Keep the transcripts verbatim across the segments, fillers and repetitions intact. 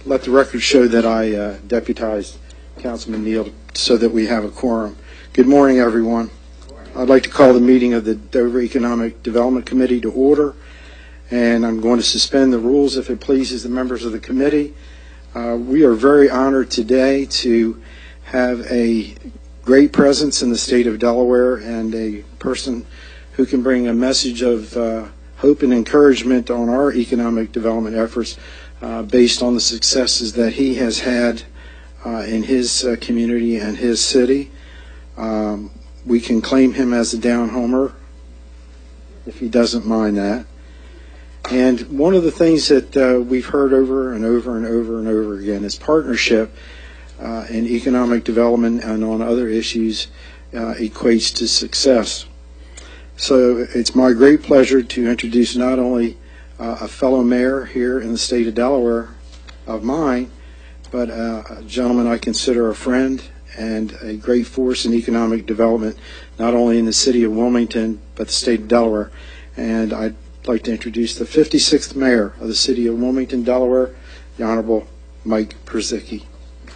let the record show that I uh, deputized Councilman Neal so that we have a quorum. Good morning, everyone. I'd like to call the meeting of the Dover Economic Development Committee to order, and I'm going to suspend the rules if it pleases the members of the committee. Uh, we are very honored today to have a great presence in the state of Delaware and a person who can bring a message of uh, hope and encouragement on our economic development efforts uh, based on the successes that he has had uh, in his uh, community and his city. Um, we can claim him as a down-homer if he doesn't mind that. And one of the things that uh, we've heard over and over and over and over again is partnership uh, in economic development and on other issues uh, equates to success. So it's my great pleasure to introduce not only uh, a fellow mayor here in the state of Delaware of mine, but uh, a gentleman I consider a friend and a great force in economic development, not only in the city of Wilmington, but the state of Delaware. And I'd like to introduce the fifty-sixth mayor of the city of Wilmington, Delaware, the Honorable Mike Purzycki.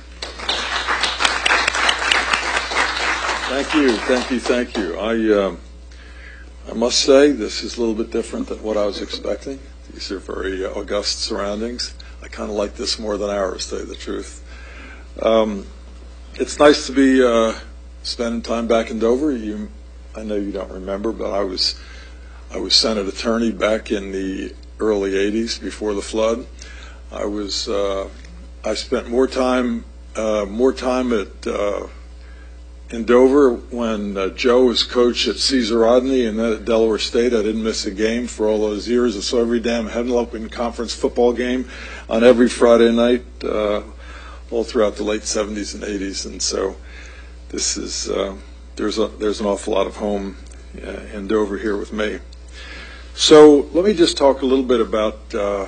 Thank you, thank you, thank you. I, um, I must say this is a little bit different than what I was expecting. These are very uh, august surroundings. I kind of like this more than ours, to tell you the truth. Um, it's nice to be uh, spending time back in Dover. You, I know you don't remember, but I was I was Senate attorney back in the early eighties before the flood. I was uh, I spent more time uh, more time at uh, in Dover when uh, Joe was coach at Caesar Rodney and then at Delaware State. I didn't miss a game for all those years. I saw every damn Henlopen Conference football game on every Friday night uh, all throughout the late seventies and eighties. And so this is uh, there's a there's an awful lot of home uh, in Dover here with me. So let me just talk a little bit about. Uh,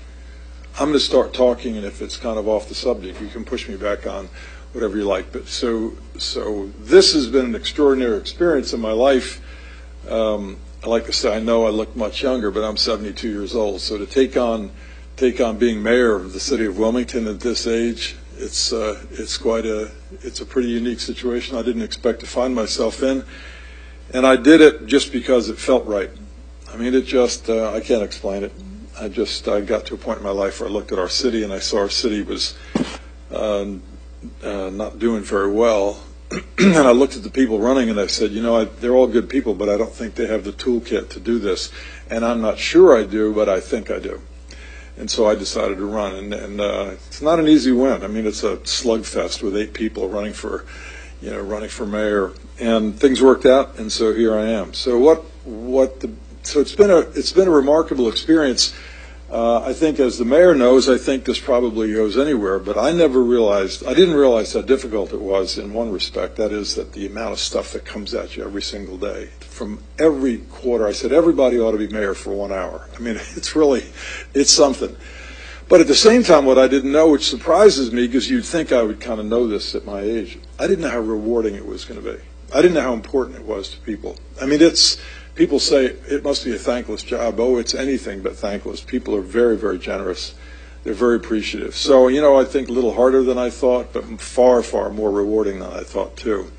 I'm going to start talking, and if it's kind of off the subject, you can push me back on whatever you like. But so, so this has been an extraordinary experience in my life. Um, I like to say, I know I look much younger, but I'm seventy-two years old. So to take on, take on being mayor of the city of Wilmington at this age, it's uh, it's quite a it's a pretty unique situation. I didn't expect to find myself in, and I did it just because it felt right. I mean, it just uh, I can't explain it. I just I got to a point in my life where I looked at our city and I saw our city was. Uh, Uh, not doing very well, and I looked at the people running and I said, you know, I, they're all good people, but I don't think they have the toolkit to do this, and I'm not sure I do, but I think I do. And so I decided to run, and, and uh, it's not an easy win. I mean, it's a slugfest with eight people running for, you know, running for mayor, and things worked out, and so here I am. So what, what the, so it's been a, it's been a remarkable experience. Uh, I think, as the mayor knows, I think this probably goes anywhere, but I never realized, I didn't realize how difficult it was in one respect. That is that the amount of stuff that comes at you every single day. From every quarter, I said, everybody ought to be mayor for one hour. I mean, it's really, it's something. But at the same time, what I didn't know, which surprises me, because you'd think I would kind of know this at my age, I didn't know how rewarding it was going to be. I didn't know how important it was to people. I mean, it's, people say it must be a thankless job. Oh, it's anything but thankless. People are very, very generous. They're very appreciative. So, you know, I think a little harder than I thought, but far, far more rewarding than I thought, too.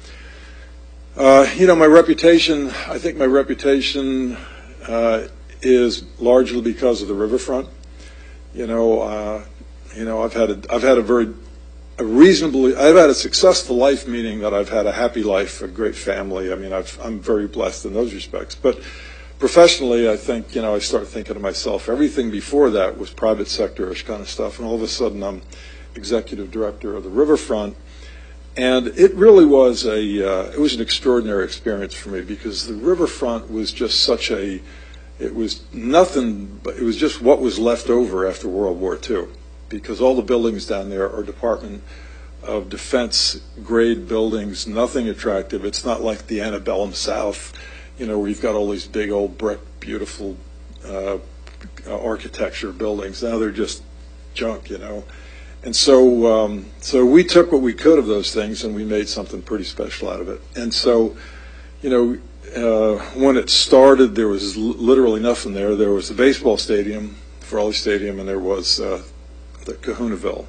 Uh, you know, my reputation, I think my reputation uh, is largely because of the riverfront. You know, uh, you know, I've had a, I've had a very A reasonably, I've had a successful life, meaning that I've had a happy life, a great family. I mean, I've, I'm very blessed in those respects. But professionally, I think, you know, I start thinking to myself, everything before that was private sector-ish kind of stuff, and all of a sudden I'm executive director of the riverfront. And it really was a, uh, it was an extraordinary experience for me, because the riverfront was just such a, it was nothing, but it was just what was left over after World War Two. Because all the buildings down there are Department of Defense grade buildings, nothing attractive. It's not like the antebellum South, you know, where you've got all these big old brick, beautiful uh, architecture buildings. Now they're just junk, you know. And so, um, so we took what we could of those things and we made something pretty special out of it. And so, you know, uh, when it started, there was literally nothing there. There was the baseball stadium, Farley Stadium, and there was uh, the Kahunaville.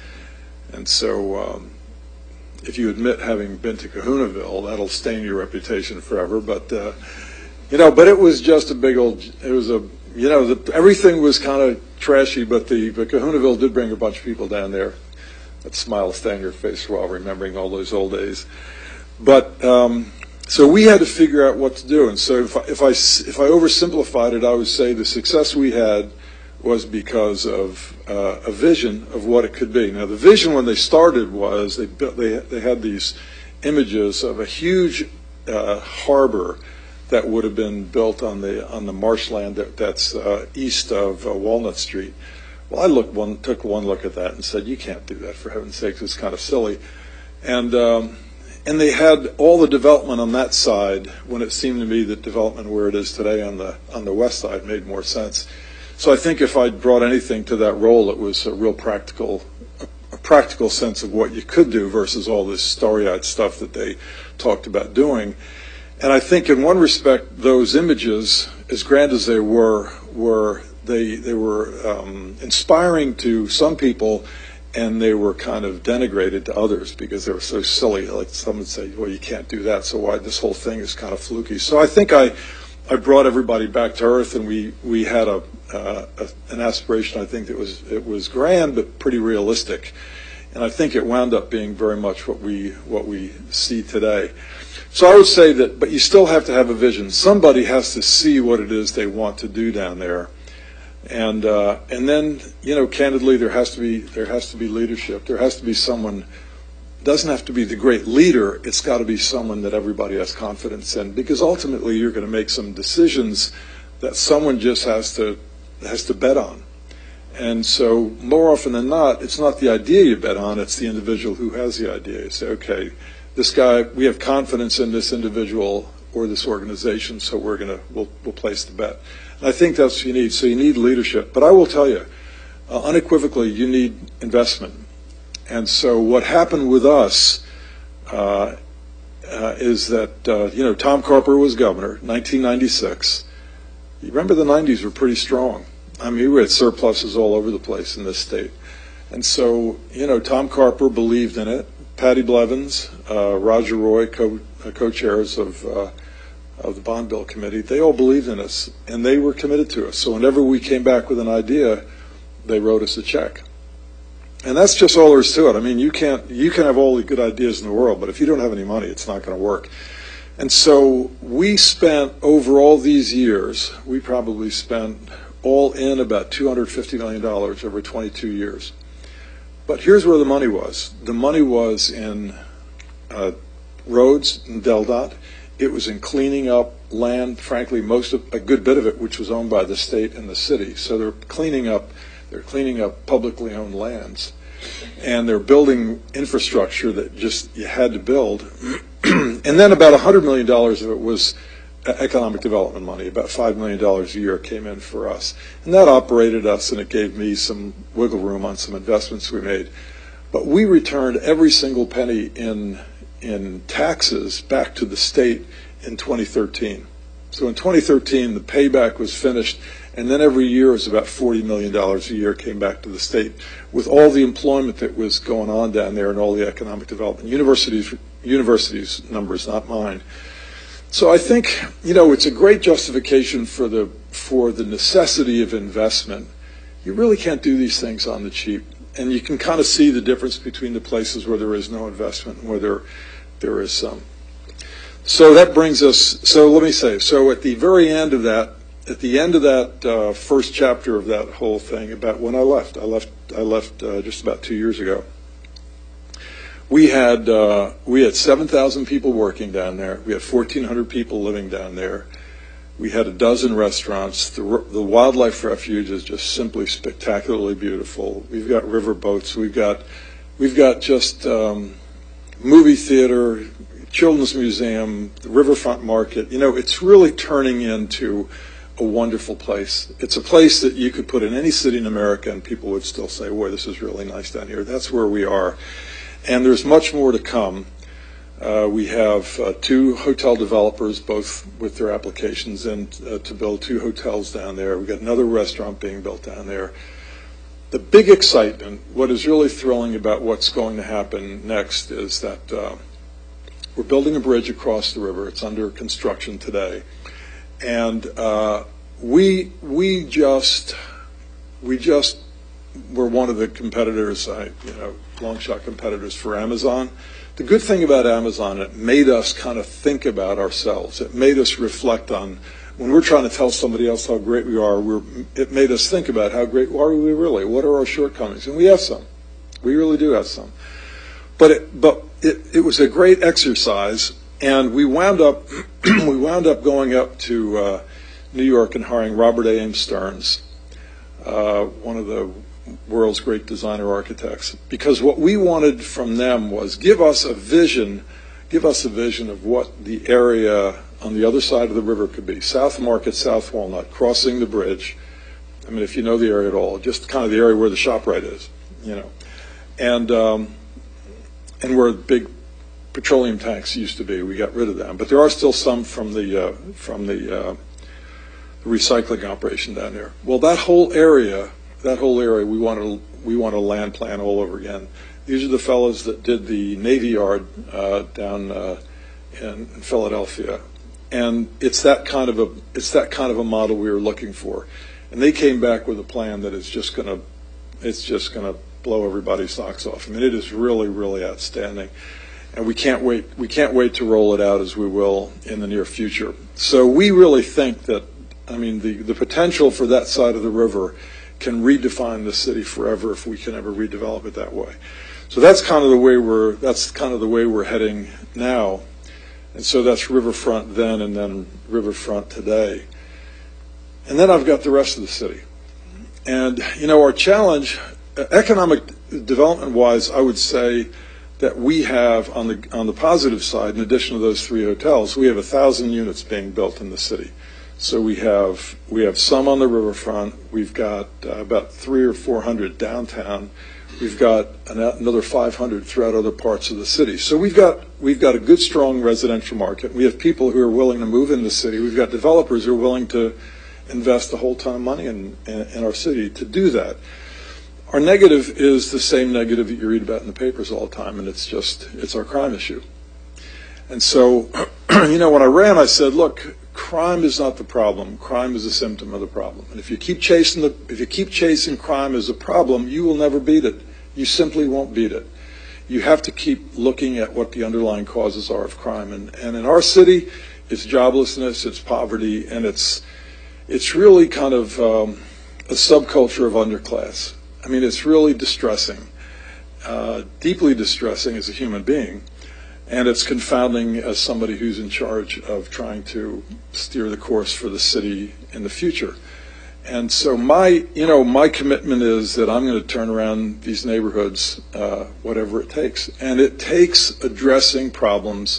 And so um, if you admit having been to Kahunaville, that'll stain your reputation forever. But, uh, you know, but it was just a big old, it was a, you know, the, everything was kind of trashy, but the but Kahunaville did bring a bunch of people down there. That smile will stay on your face while remembering all those old days. But, um, so we had to figure out what to do. And so if I, if I, if I oversimplified it, I would say the success we had was because of uh, a vision of what it could be. Now, the vision when they started was they built, they, they had these images of a huge uh, harbor that would have been built on the on the marshland that, that's uh, east of uh, Walnut Street. Well, I looked one, took one look at that and said, you can't do that, for heaven's sakes, it's kind of silly. And um, and they had all the development on that side when it seemed to me that development where it is today on the on the west side made more sense. So I think if I'd brought anything to that role, it was a real practical, a, a practical sense of what you could do versus all this starry-eyed stuff that they talked about doing. And I think in one respect, those images, as grand as they were, were they they were um, inspiring to some people, and they were kind of denigrated to others because they were so silly. Like some would say, well, you can't do that, so why this whole thing is kind of fluky. So I think I, I brought everybody back to earth, and we, we had a, uh, a an aspiration, I think, that was it was grand but pretty realistic. And I think it wound up being very much what we what we see today. So I would say that, but you still have to have a vision. Somebody has to see what it is they want to do down there. And uh, and then, you know, candidly, there has to be there has to be leadership. There has to be someone. Doesn't have to be the great leader. It's got to be someone that everybody has confidence in, because ultimately you're going to make some decisions that someone just has to has to bet on. And so more often than not, it's not the idea you bet on. It's the individual who has the idea. You say, okay, this guy, we have confidence in this individual or this organization, so we're going to we'll, we'll place the bet. I think that's what you need. So you need leadership. But I will tell you, uh, unequivocally, you need investment. And so what happened with us uh, uh, is that, uh, you know, Tom Carper was governor, nineteen ninety-six. You remember the nineties were pretty strong. I mean, we had surpluses all over the place in this state. And so, you know, Tom Carper believed in it. Patty Blevins, uh, Roger Roy, co- uh, co-chairs of uh, of the Bond Bill Committee, they all believed in us, and they were committed to us. So whenever we came back with an idea, they wrote us a check. And that's just all there is to it. I mean, you can't, you can have all the good ideas in the world, but if you don't have any money, it's not going to work. And so we spent, over all these years, we probably spent all in about two hundred fifty million dollars over twenty-two years. But here's where the money was. The money was in uh, roads in DelDOT. It was in cleaning up land, frankly, most of, a good bit of it, which was owned by the state and the city. So they're cleaning up, they're cleaning up publicly owned lands, and they're building infrastructure that just you had to build. And then about one hundred million dollars of it was economic development money. About five million dollars a year came in for us. And that operated us, and it gave me some wiggle room on some investments we made. But we returned every single penny in in taxes back to the state in twenty thirteen. So in twenty thirteen, the payback was finished, and then every year was about forty million dollars a year came back to the state with all the employment that was going on down there and all the economic development. Universities, universities numbers, not mine. So I think, you know, it's a great justification for the for the necessity of investment. You really can't do these things on the cheap. And you can kind of see the difference between the places where there is no investment and where there, there is some. So that brings us, so let me say, so at the very end of that, at the end of that uh, first chapter of that whole thing, about when I left, I left, I left uh, just about two years ago. We had uh, we had seven thousand people working down there. We had fourteen hundred people living down there. We had a dozen restaurants. The, the wildlife refuge is just simply spectacularly beautiful. We've got river boats. We've got we've got just um, movie theater, children's museum, the riverfront market. You know, it's really turning into a wonderful place. It's a place that you could put in any city in America, and people would still say, "Boy, this is really nice down here." That's where we are. And there's much more to come. Uh, we have uh, two hotel developers, both with their applications in uh, to build two hotels down there. We've got another restaurant being built down there. the big excitement, what is really thrilling about what's going to happen next is that uh, we're building a bridge across the river. It's under construction today. And uh, we we just we just were one of the competitors, I, you know, long shot competitors for Amazon. The good thing about Amazon, it made us kind of think about ourselves. It made us reflect on, when we're trying to tell somebody else how great we are, we're, it made us think about how great are we really? What are our shortcomings? And we have some. We really do have some. But it, but it, it was a great exercise, and we wound up we wound up going up to uh, New York and hiring Robert A. M. Stearns, uh, one of the world's great designer architects, because what we wanted from them was give us a vision, give us a vision of what the area on the other side of the river could be. South Market, South Walnut, crossing the bridge. I mean, if you know the area at all, just kind of the area where the ShopRite is, you know, and um, and where big petroleum tanks used to be. We got rid of them, but there are still some from the uh, from the uh, recycling operation down there. Well, that whole area. That whole area, we want to we want a land plan all over again. These are the fellows that did the Navy Yard uh, down uh, in, in Philadelphia, and it's that kind of a it's that kind of a model we were looking for. And they came back with a plan that is just going to it's just going to blow everybody's socks off. I mean, it is really really outstanding, and we can't wait we can't wait to roll it out as we will in the near future. So we really think that I mean the the potential for that side of the river can redefine the city forever if we can ever redevelop it that way. So that's kind of the way we're that's kind of the way we're heading now. And so that's Riverfront then and then Riverfront today. And then I've got the rest of the city. And you know, our challenge, uh, economic development wise, I would say that we have on the on the positive side, in addition to those three hotels, we have a thousand units being built in the city. So we have we have some on the riverfront. We've got uh, about three or four hundred downtown. We've got an, another five hundred throughout other parts of the city. So we've got we've got a good, strong residential market. We have people who are willing to move in the city. We've got developers who are willing to invest a whole ton of money in, in, in our city to do that. Our negative is the same negative that you read about in the papers all the time, and it's just it's our crime issue. And so, you know, when I ran, I said, look. Crime is not the problem. Crime is a symptom of the problem. And if you keep chasing the, if you keep chasing crime as a problem, you will never beat it. You simply won't beat it. You have to keep looking at what the underlying causes are of crime. And, and in our city, it's joblessness, it's poverty, and it's it's really kind of um, a subculture of underclass. I mean, it's really distressing, uh, deeply distressing as a human being. And it's confounding as somebody who's in charge of trying to steer the course for the city in the future. And so my, you know, my commitment is that I'm going to turn around these neighborhoods, uh, whatever it takes. And it takes addressing problems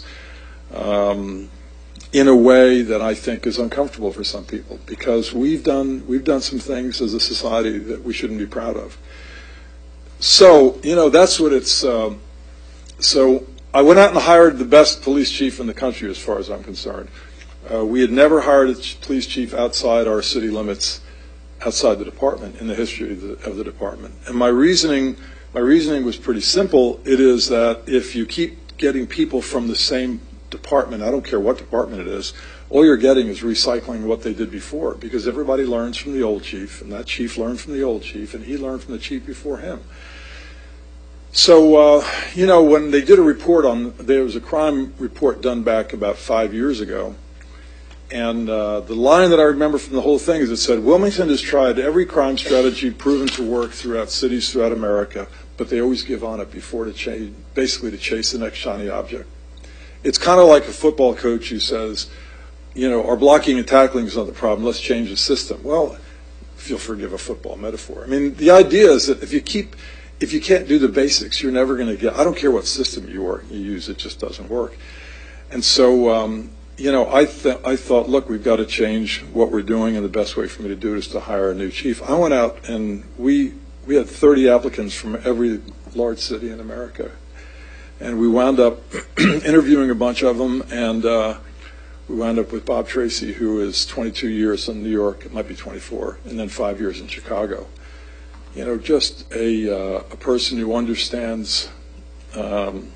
um, in a way that I think is uncomfortable for some people, because we've done we've done some things as a society that we shouldn't be proud of. So, you know, that's what it's. Um, so. I went out and hired the best police chief in the country, as far as I'm concerned. Uh, we had never hired a police chief outside our city limits, outside the department, in the history of the, of the department. And my reasoning, my reasoning was pretty simple. It is that if you keep getting people from the same department, I don't care what department it is, all you're getting is recycling what they did before, because everybody learns from the old chief, and that chief learned from the old chief, and he learned from the chief before him. So, uh, you know, when they did a report on, there was a crime report done back about five years ago, and uh, the line that I remember from the whole thing is it said, Wilmington has tried every crime strategy proven to work throughout cities throughout America, but they always give on it before to chase, basically to chase the next shiny object. It's kind of like a football coach who says, you know, our blocking and tackling is not the problem, let's change the system. Well, if you'll forgive a football metaphor. I mean, the idea is that if you keep If you can't do the basics, you're never going to get, I don't care what system you, are, you use, it just doesn't work. And so, um, you know, I, th I thought, look, we've got to change what we're doing, and the best way for me to do it is to hire a new chief. I went out and we, we had thirty applicants from every large city in America. And we wound up interviewing a bunch of them, and uh, we wound up with Bob Tracy, who is twenty-two years in New York, it might be twenty-four, and then five years in Chicago. you know, just a, uh, a person who understands um,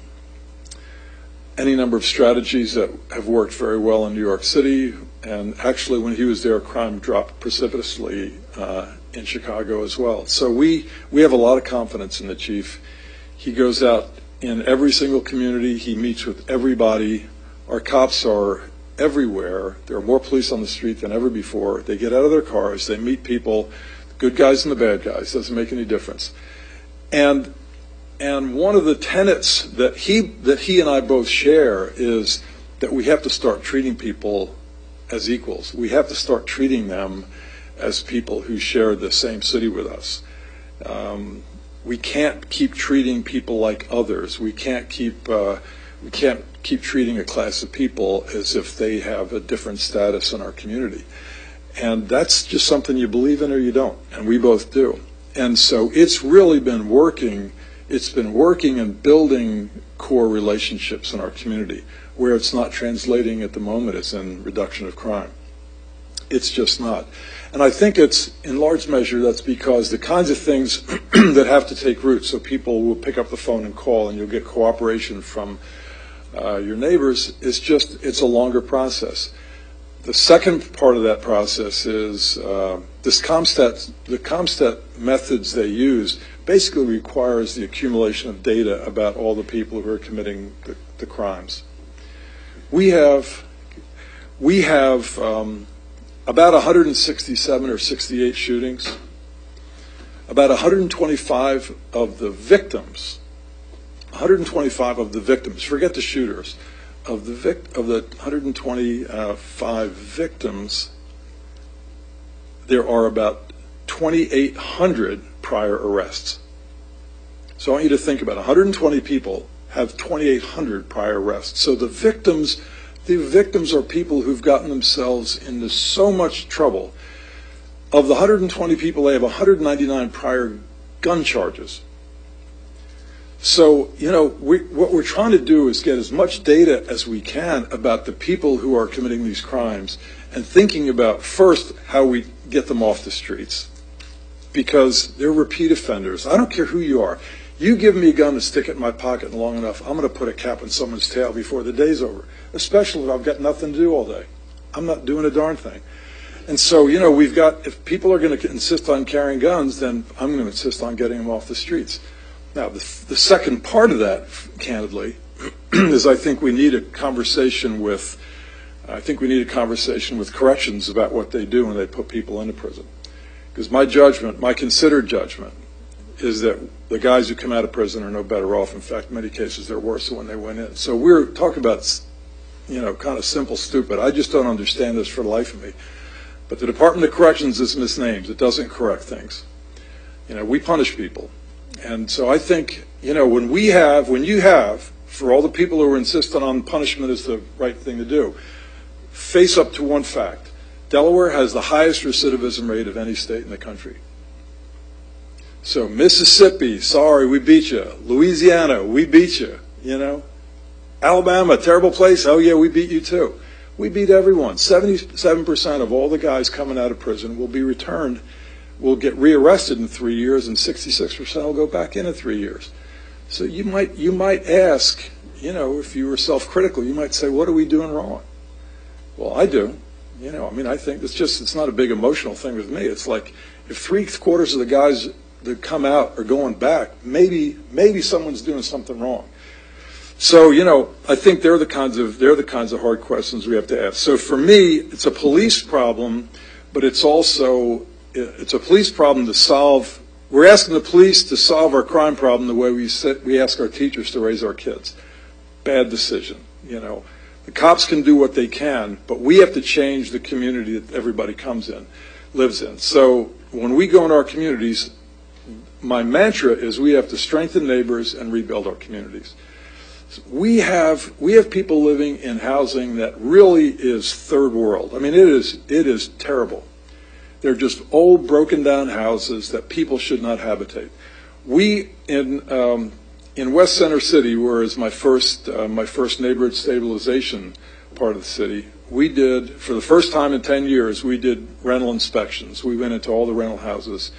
any number of strategies that have worked very well in New York City. And actually, when he was there, crime dropped precipitously uh, in Chicago as well. So we, we have a lot of confidence in the chief. He goes out in every single community. He meets with everybody. Our cops are everywhere. There are more police on the street than ever before. They get out of their cars. They meet people, the good guys and the bad guys. Doesn't make any difference. And and one of the tenets that he that he and I both share is that we have to start treating people as equals. We have to start treating them as people who share the same city with us. Um, we can't keep treating people like others. We can't keep uh, we can't keep treating a class of people as if they have a different status in our community. And that's just something you believe in or you don't, and we both do. And so it's really been working. It's been working and building core relationships in our community. Where it's not translating at the moment is in reduction of crime. It's just not. And I think it's, in large measure, that's because the kinds of things that have to take root, so people will pick up the phone and call and you'll get cooperation from uh, your neighbors, it's just, it's a longer process. The second part of that process is uh, this CompStat, the CompStat methods they use basically requires the accumulation of data about all the people who are committing the, the crimes. We have, we have um, about one hundred sixty-seven or sixty-eight shootings. About one hundred twenty-five of the victims, one hundred twenty-five of the victims, forget the shooters, of the vic, of the one hundred twenty-five victims, there are about twenty-eight hundred prior arrests. So I want you to think about it. one hundred twenty people have twenty-eight hundred prior arrests. So the victims, the victims are people who've gotten themselves into so much trouble. Of the one hundred twenty people, they have one hundred ninety-nine prior gun charges. So, you know, we, what we're trying to do is get as much data as we can about the people who are committing these crimes and thinking about, first, how we get them off the streets. Because they're repeat offenders. I don't care who you are. You give me a gun to stick it in my pocket long enough, I'm going to put a cap on someone's tail before the day's over, especially if I've got nothing to do all day. I'm not doing a darn thing. And so, you know, we've got, if people are going to insist on carrying guns, then I'm going to insist on getting them off the streets. Now, the, the second part of that, candidly, is I think we need a conversation with, I think we need a conversation with corrections about what they do when they put people into prison. Because my judgment, my considered judgment, is that the guys who come out of prison are no better off. In fact, in many cases, they're worse than when they went in. So we're talking about, you know, kind of simple, stupid. I just don't understand this for the life of me. But the Department of Corrections is misnamed. It doesn't correct things. You know, we punish people. And so I think, you know, when we have, when you have, for all the people who are insistent on punishment is the right thing to do, face up to one fact. Delaware has the highest recidivism rate of any state in the country. So Mississippi, sorry, we beat you. Louisiana, we beat you, you know. Alabama, terrible place, oh yeah, we beat you too. We beat everyone. seventy-seven percent of all the guys coming out of prison will be returned, will get rearrested in three years, and sixty-six percent will go back in in three years. So you might, you might ask, you know, if you were self-critical, you might say, what are we doing wrong? Well, I do. You know, I mean, I think it's just, it's not a big emotional thing with me. It's like, if three quarters of the guys that come out are going back, maybe, maybe someone's doing something wrong. So, you know, I think they're the kinds of, they're the kinds of hard questions we have to ask. So for me, it's a police problem, but it's also, it's a police problem to solve. We're asking the police to solve our crime problem the way we sit, we ask our teachers to raise our kids. Bad decision, you know. The cops can do what they can, but we have to change the community that everybody comes in, lives in. So when we go in our communities, my mantra is we have to strengthen neighbors and rebuild our communities. We have we have people living in housing that really is third world. I mean, it is it is terrible. They're just old, broken down houses that people should not habitate. We in um, in West Center City, where is my first uh, my first neighborhood stabilization part of the city, we did, for the first time in ten years, we did rental inspections. We went into all the rental houses,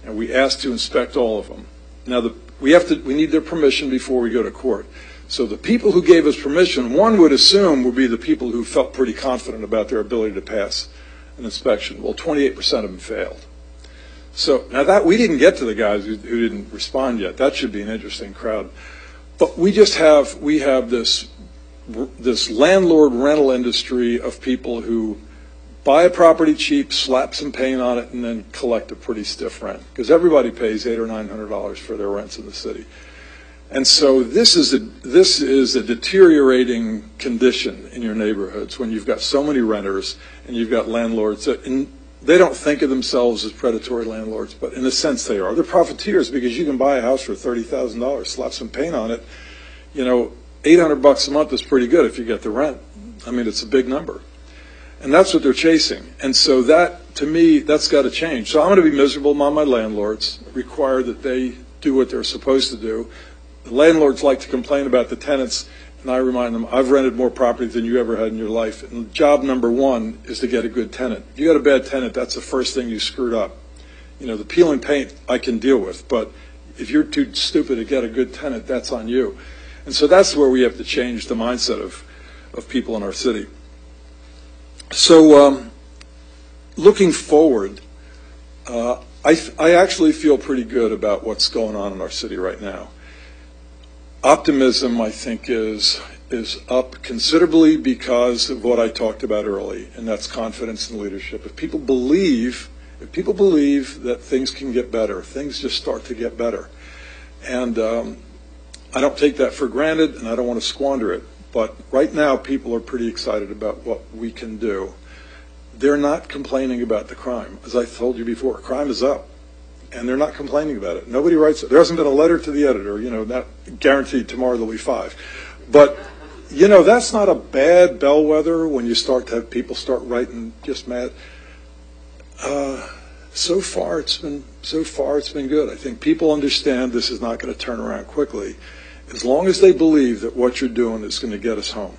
and we ask to inspect all of them. Now, the, we have to, we need their permission before we go to court. So the people who gave us permission, one would assume would be the people who felt pretty confident about their ability to pass an inspection. Well, twenty-eight percent of them failed. So now that we didn't get to the guys who, who didn't respond yet. That should be an interesting crowd. But we just have, we have this, this landlord rental industry of people who buy a property cheap, slap some paint on it, and then collect a pretty stiff rent. Because everybody pays eight or nine hundred dollars for their rents in the city. And so this is a this is a deteriorating condition in your neighborhoods when you've got so many renters and you've got landlords that, and they don't think of themselves as predatory landlords, but in a sense they are. They're profiteers because you can buy a house for thirty thousand dollars, slap some paint on it. You know, eight hundred bucks a month is pretty good if you get the rent. I mean, it's a big number. And that's what they're chasing. And so that, to me, that's got to change. So I'm going to be miserable among my landlords, require that they do what they're supposed to do. The landlords like to complain about the tenants, and I remind them, I've rented more property than you ever had in your life. And job number one is to get a good tenant. If you got a bad tenant, that's the first thing you screwed up. You know, the peeling paint I can deal with, but if you're too stupid to get a good tenant, that's on you. And so that's where we have to change the mindset of, of people in our city. So um, looking forward, uh, I, I actually feel pretty good about what's going on in our city right now. Optimism, I think, is is up considerably because of what I talked about early, and that's confidence in leadership. If people believe, if people believe that things can get better, things just start to get better. And um, I don't take that for granted, and I don't want to squander it. But right now, people are pretty excited about what we can do. They're not complaining about the crime. As I told you before, crime is up. And they're not complaining about it. Nobody writes it. There hasn't been a letter to the editor, you know, not guaranteed tomorrow there'll be five. But, you know, that's not a bad bellwether when you start to have people start writing just mad. Uh, so far it's been, so far it's been good. I think people understand this is not going to turn around quickly, as long as they believe that what you're doing is going to get us home.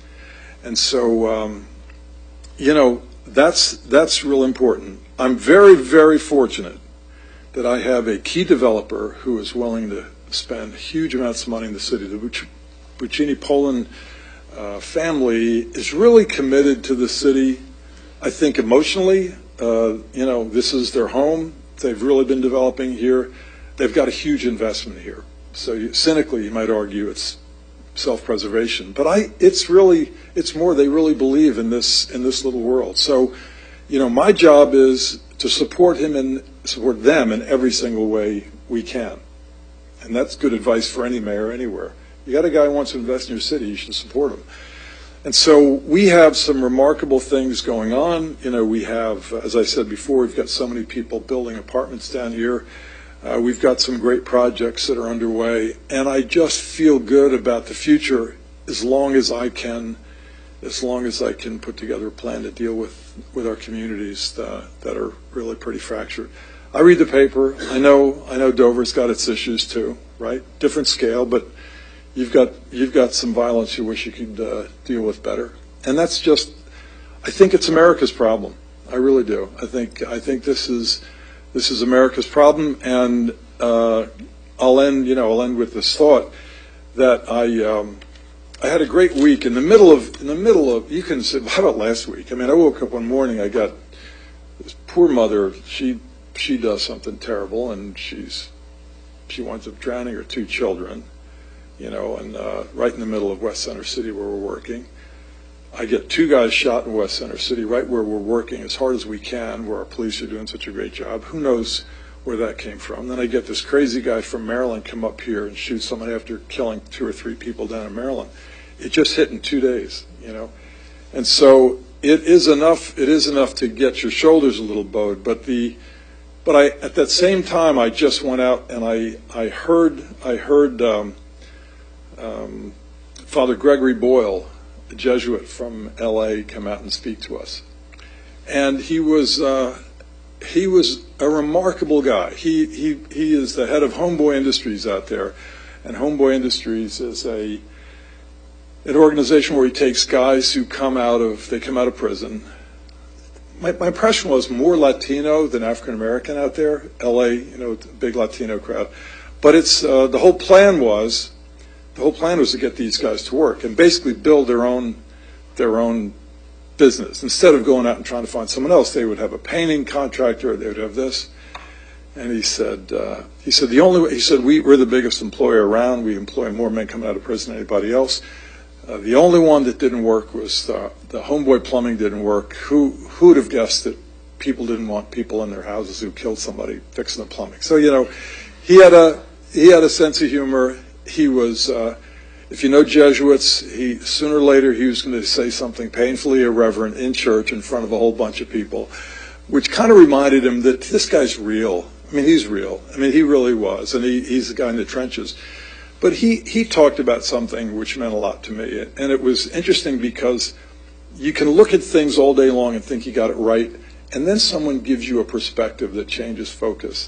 And so, um, you know, that's, that's real important. I'm very, very fortunate that I have a key developer who is willing to spend huge amounts of money in the city. The Buccini Poland uh, family is really committed to the city. I think emotionally, uh, you know, this is their home. They've really been developing here. They've got a huge investment here. So you, cynically, you might argue it's self-preservation, but I, it's really, it's more. They really believe in this in this little world. So, you know, my job is to support him and support them in every single way we can. And that's good advice for any mayor anywhere. You got a guy who wants to invest in your city, you should support him. And so we have some remarkable things going on. You know, we have, as I said before, we've got so many people building apartments down here. Uh, we've got some great projects that are underway. And I just feel good about the future as long as I can as long as I can put together a plan to deal with, with our communities uh, that are really pretty fractured. I read the paper. I know I know Dover's got its issues too, right? Different scale, but you've got you've got some violence you wish you could uh, deal with better. And that's just, I think it's America's problem. I really do. I think I think this is this is America's problem. And uh, I'll end, you know, I'll end with this thought that I. Um, I had a great week in the middle of, in the middle of, you can say, how about last week? I mean, I woke up one morning, I got this poor mother, she, she does something terrible, and she's, she winds up drowning her two children, you know, and uh, right in the middle of West Center City where we're working. I get two guys shot in West Center City right where we're working as hard as we can, where our police are doing such a great job. Who knows where that came from? Then I get this crazy guy from Maryland come up here and shoot someone after killing two or three people down in Maryland. It just hit in two days, you know. And so it is enough, it is enough to get your shoulders a little bowed, but the, but I, at that same time, I just went out and I, I heard, I heard um, um, Father Gregory Boyle, a Jesuit from L A, come out and speak to us. And he was, uh, he was a remarkable guy. He, he, he is the head of Homeboy Industries out there. And Homeboy Industries is a, an organization where he takes guys who come out of, they come out of prison, my, my impression was more Latino than African American out there. L A, you know, big Latino crowd. But it's uh, the whole plan was the whole plan was to get these guys to work and basically build their own their own business. Instead of going out and trying to find someone else, they would have a painting contractor. They would have this. And he said, uh, he said the only way, he said we, we're the biggest employer around. We employ more men coming out of prison than anybody else. Uh, the only one that didn't work was the, the homeboy plumbing didn't work. Who who would have guessed that people didn't want people in their houses who killed somebody fixing the plumbing? So you know, he had a he had a sense of humor. He was, uh, if you know Jesuits, he sooner or later he was going to say something painfully irreverent in church in front of a whole bunch of people, which kind of reminded him that this guy's real. I mean, he's real. I mean, he really was, and he, he's the guy in the trenches. But he, he talked about something which meant a lot to me, and it was interesting because you can look at things all day long and think you got it right, and then someone gives you a perspective that changes focus.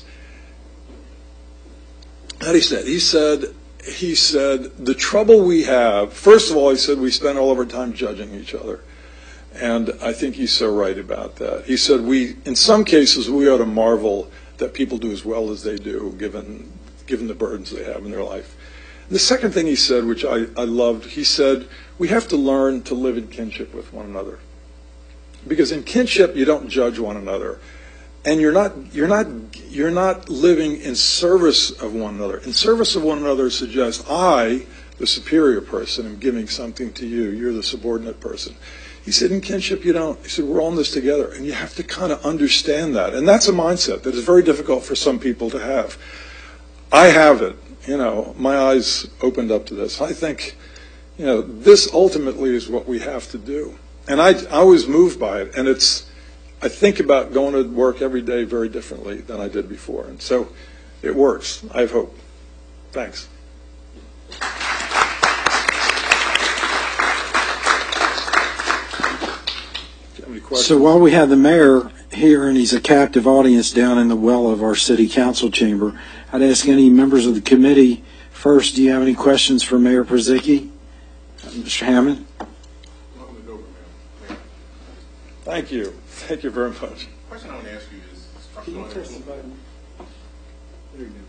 How he said, he said, he said, the trouble we have, first of all, he said, we spend all of our time judging each other. And I think he's so right about that. He said, we, in some cases, we ought to marvel that people do as well as they do, given, given the burdens they have in their life. The second thing he said, which I, I loved, he said, we have to learn to live in kinship with one another. Because in kinship, you don't judge one another. And you're not, you're not, you're not living in service of one another. In service of one another suggests I, the superior person, am giving something to you. You're the subordinate person. He said, in kinship, you don't. He said, we're all in this together. And you have to kind of understand that. And that's a mindset that is very difficult for some people to have. I have it. You know, my eyes opened up to this. I think, you know, this ultimately is what we have to do. And I, I was moved by it. And it's, I think about going to work every day very differently than I did before. And so it works. I have hope. Thanks. So while we have the mayor here and he's a captive audience down in the well of our city council chamber, I'd ask any members of the committee first, do you have any questions for Mayor Purzycki? Uh, Mister Hammond? Thank you. Thank you very much. The question I want to ask you is structural unemployment. There you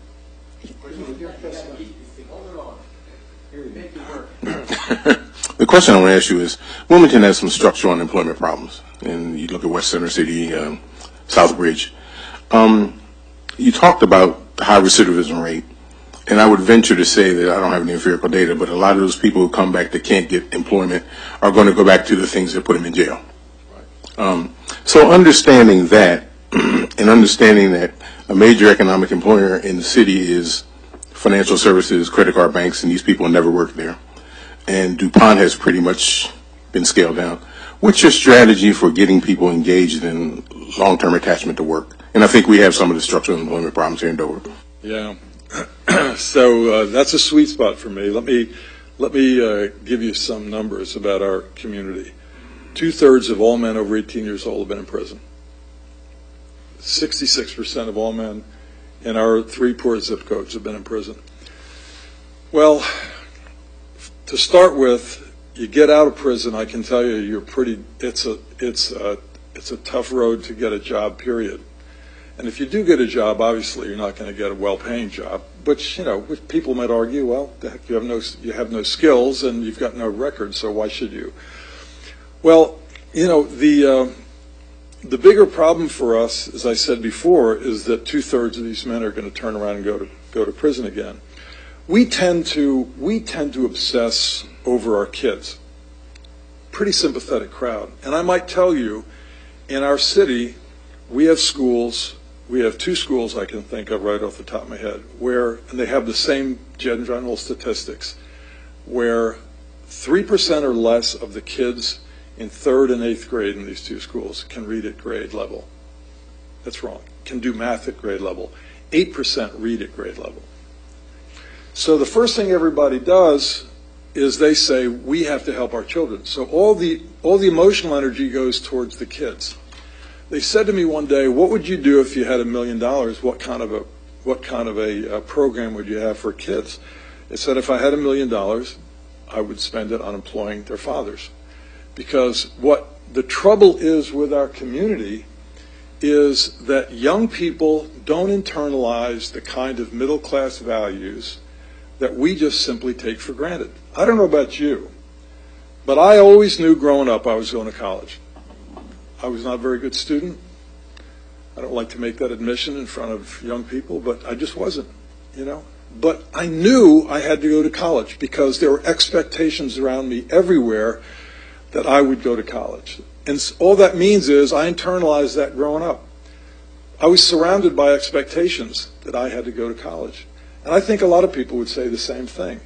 The question I want to ask you is, Wilmington has some structural unemployment problems, and you look at West Center City, um, Southbridge. Um, you talked about the high recidivism rate, and I would venture to say that I don't have any empirical data, but a lot of those people who come back that can't get employment are going to go back to the things that put them in jail. Um, so understanding that, and understanding that a major economic employer in the city is financial services, credit card banks, and these people never work there. And DuPont has pretty much been scaled down. What's your strategy for getting people engaged in long-term attachment to work? And I think we have some of the structural employment problems here in Dover. Yeah. So uh, that's a sweet spot for me. Let me let me uh, give you some numbers about our community. Two-thirds of all men over eighteen years old have been in prison. sixty-six percent of all men in our three poor zip codes have been in prison. Well, to start with, you get out of prison, I can tell you, you're pretty. It's a it's a it's a tough road to get a job. Period. And if you do get a job, obviously you're not going to get a well-paying job. Which you know, which people might argue, well, the heck, you have no you have no skills and you've got no record, so why should you? Well, you know, the uh, the bigger problem for us, as I said before, is that two-thirds of these men are going to turn around and go to go to prison again. We tend to we tend to obsess over our kids. Pretty sympathetic crowd. And I might tell you, in our city, we have schools, we have two schools I can think of right off the top of my head, where, and they have the same general statistics, where three percent or less of the kids in third and eighth grade in these two schools can read at grade level. That's wrong. Can do math at grade level. eight percent read at grade level. So the first thing everybody does is they say, we have to help our children. So all the all the emotional energy goes towards the kids. They said to me one day, what would you do if you had a million dollars? What kind of a what kind of a uh, program would you have for kids? They said, if I had a million dollars, I would spend it on employing their fathers. Because what the trouble is with our community is that young people don't internalize the kind of middle-class values that we just simply take for granted. I don't know about you, but I always knew growing up I was going to college. I was not a very good student. I don't like to make that admission in front of young people, but I just wasn't, you know. But I knew I had to go to college because there were expectations around me everywhere that I would go to college. And all that means is I internalized that growing up. I was surrounded by expectations that I had to go to college. And I think a lot of people would say the same thing.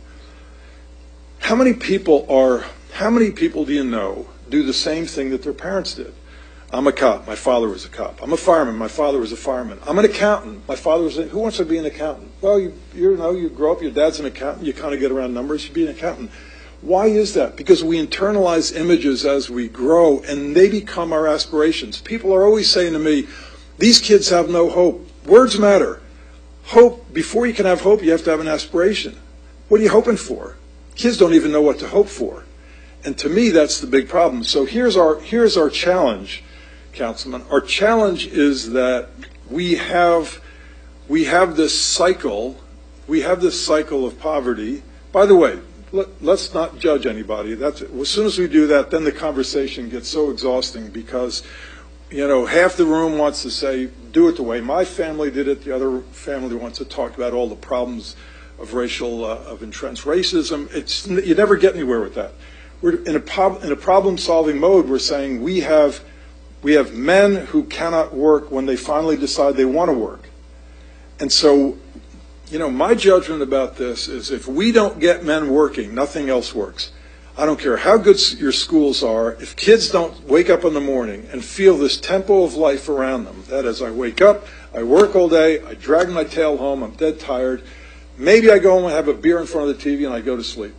How many people are, how many people do you know do the same thing that their parents did? I'm a cop. My father was a cop. I'm a fireman. My father was a fireman. I'm an accountant. My father was a, who wants to be an accountant? Well, you, you know, you grow up, your dad's an accountant, you kind of get around numbers, you be an accountant. Why is that? Because we internalize images as we grow, and they become our aspirations. People are always saying to me, these kids have no hope. Words matter. Hope, before you can have hope, you have to have an aspiration. What are you hoping for? Kids don't even know what to hope for. And to me, that's the big problem. So here's our, here's our challenge, Councilman. Our challenge is that we have, we have this cycle, we have this cycle of poverty. By the way, let, let's not judge anybody. That's, as soon as we do that, then the conversation gets so exhausting because, you know, half the room wants to say, do it the way my family did it. The other family wants to talk about all the problems of racial, uh, of entrenched racism. It's, you never get anywhere with that. We're in a, prob- in a problem-solving mode. We're saying we have, we have men who cannot work when they finally decide they want to work. And so, you know, my judgment about this is if we don't get men working, nothing else works. I don't care how good your schools are, if kids don't wake up in the morning and feel this tempo of life around them, that is, I wake up, I work all day, I drag my tail home, I'm dead tired, maybe I go home and have a beer in front of the T V and I go to sleep.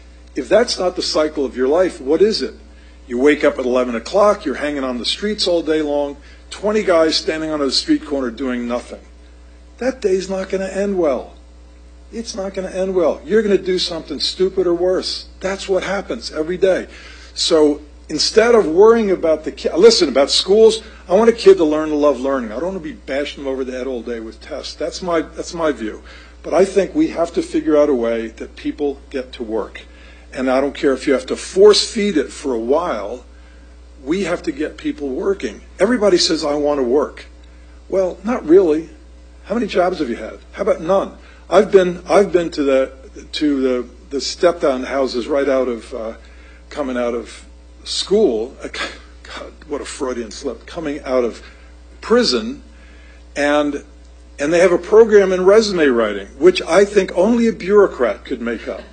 If that's not the cycle of your life, what is it? You wake up at eleven o'clock, you're hanging on the streets all day long, twenty guys standing on a street corner doing nothing. That day's not going to end well. It's not going to end well. You're going to do something stupid or worse. That's what happens every day. So instead of worrying about the kid, listen, about schools, I want a kid to learn to love learning. I don't want to be bashing them over the head all day with tests. That's my, that's my view. But I think we have to figure out a way that people get to work. And I don't care if you have to force feed it for a while, we have to get people working. Everybody says, I want to work. Well, not really. How many jobs have you had? How about none? I've been I've been to the to the the step down houses right out of uh, coming out of school. God, what a Freudian slip! Coming out of prison, and and they have a program in resume writing, which I think only a bureaucrat could make up.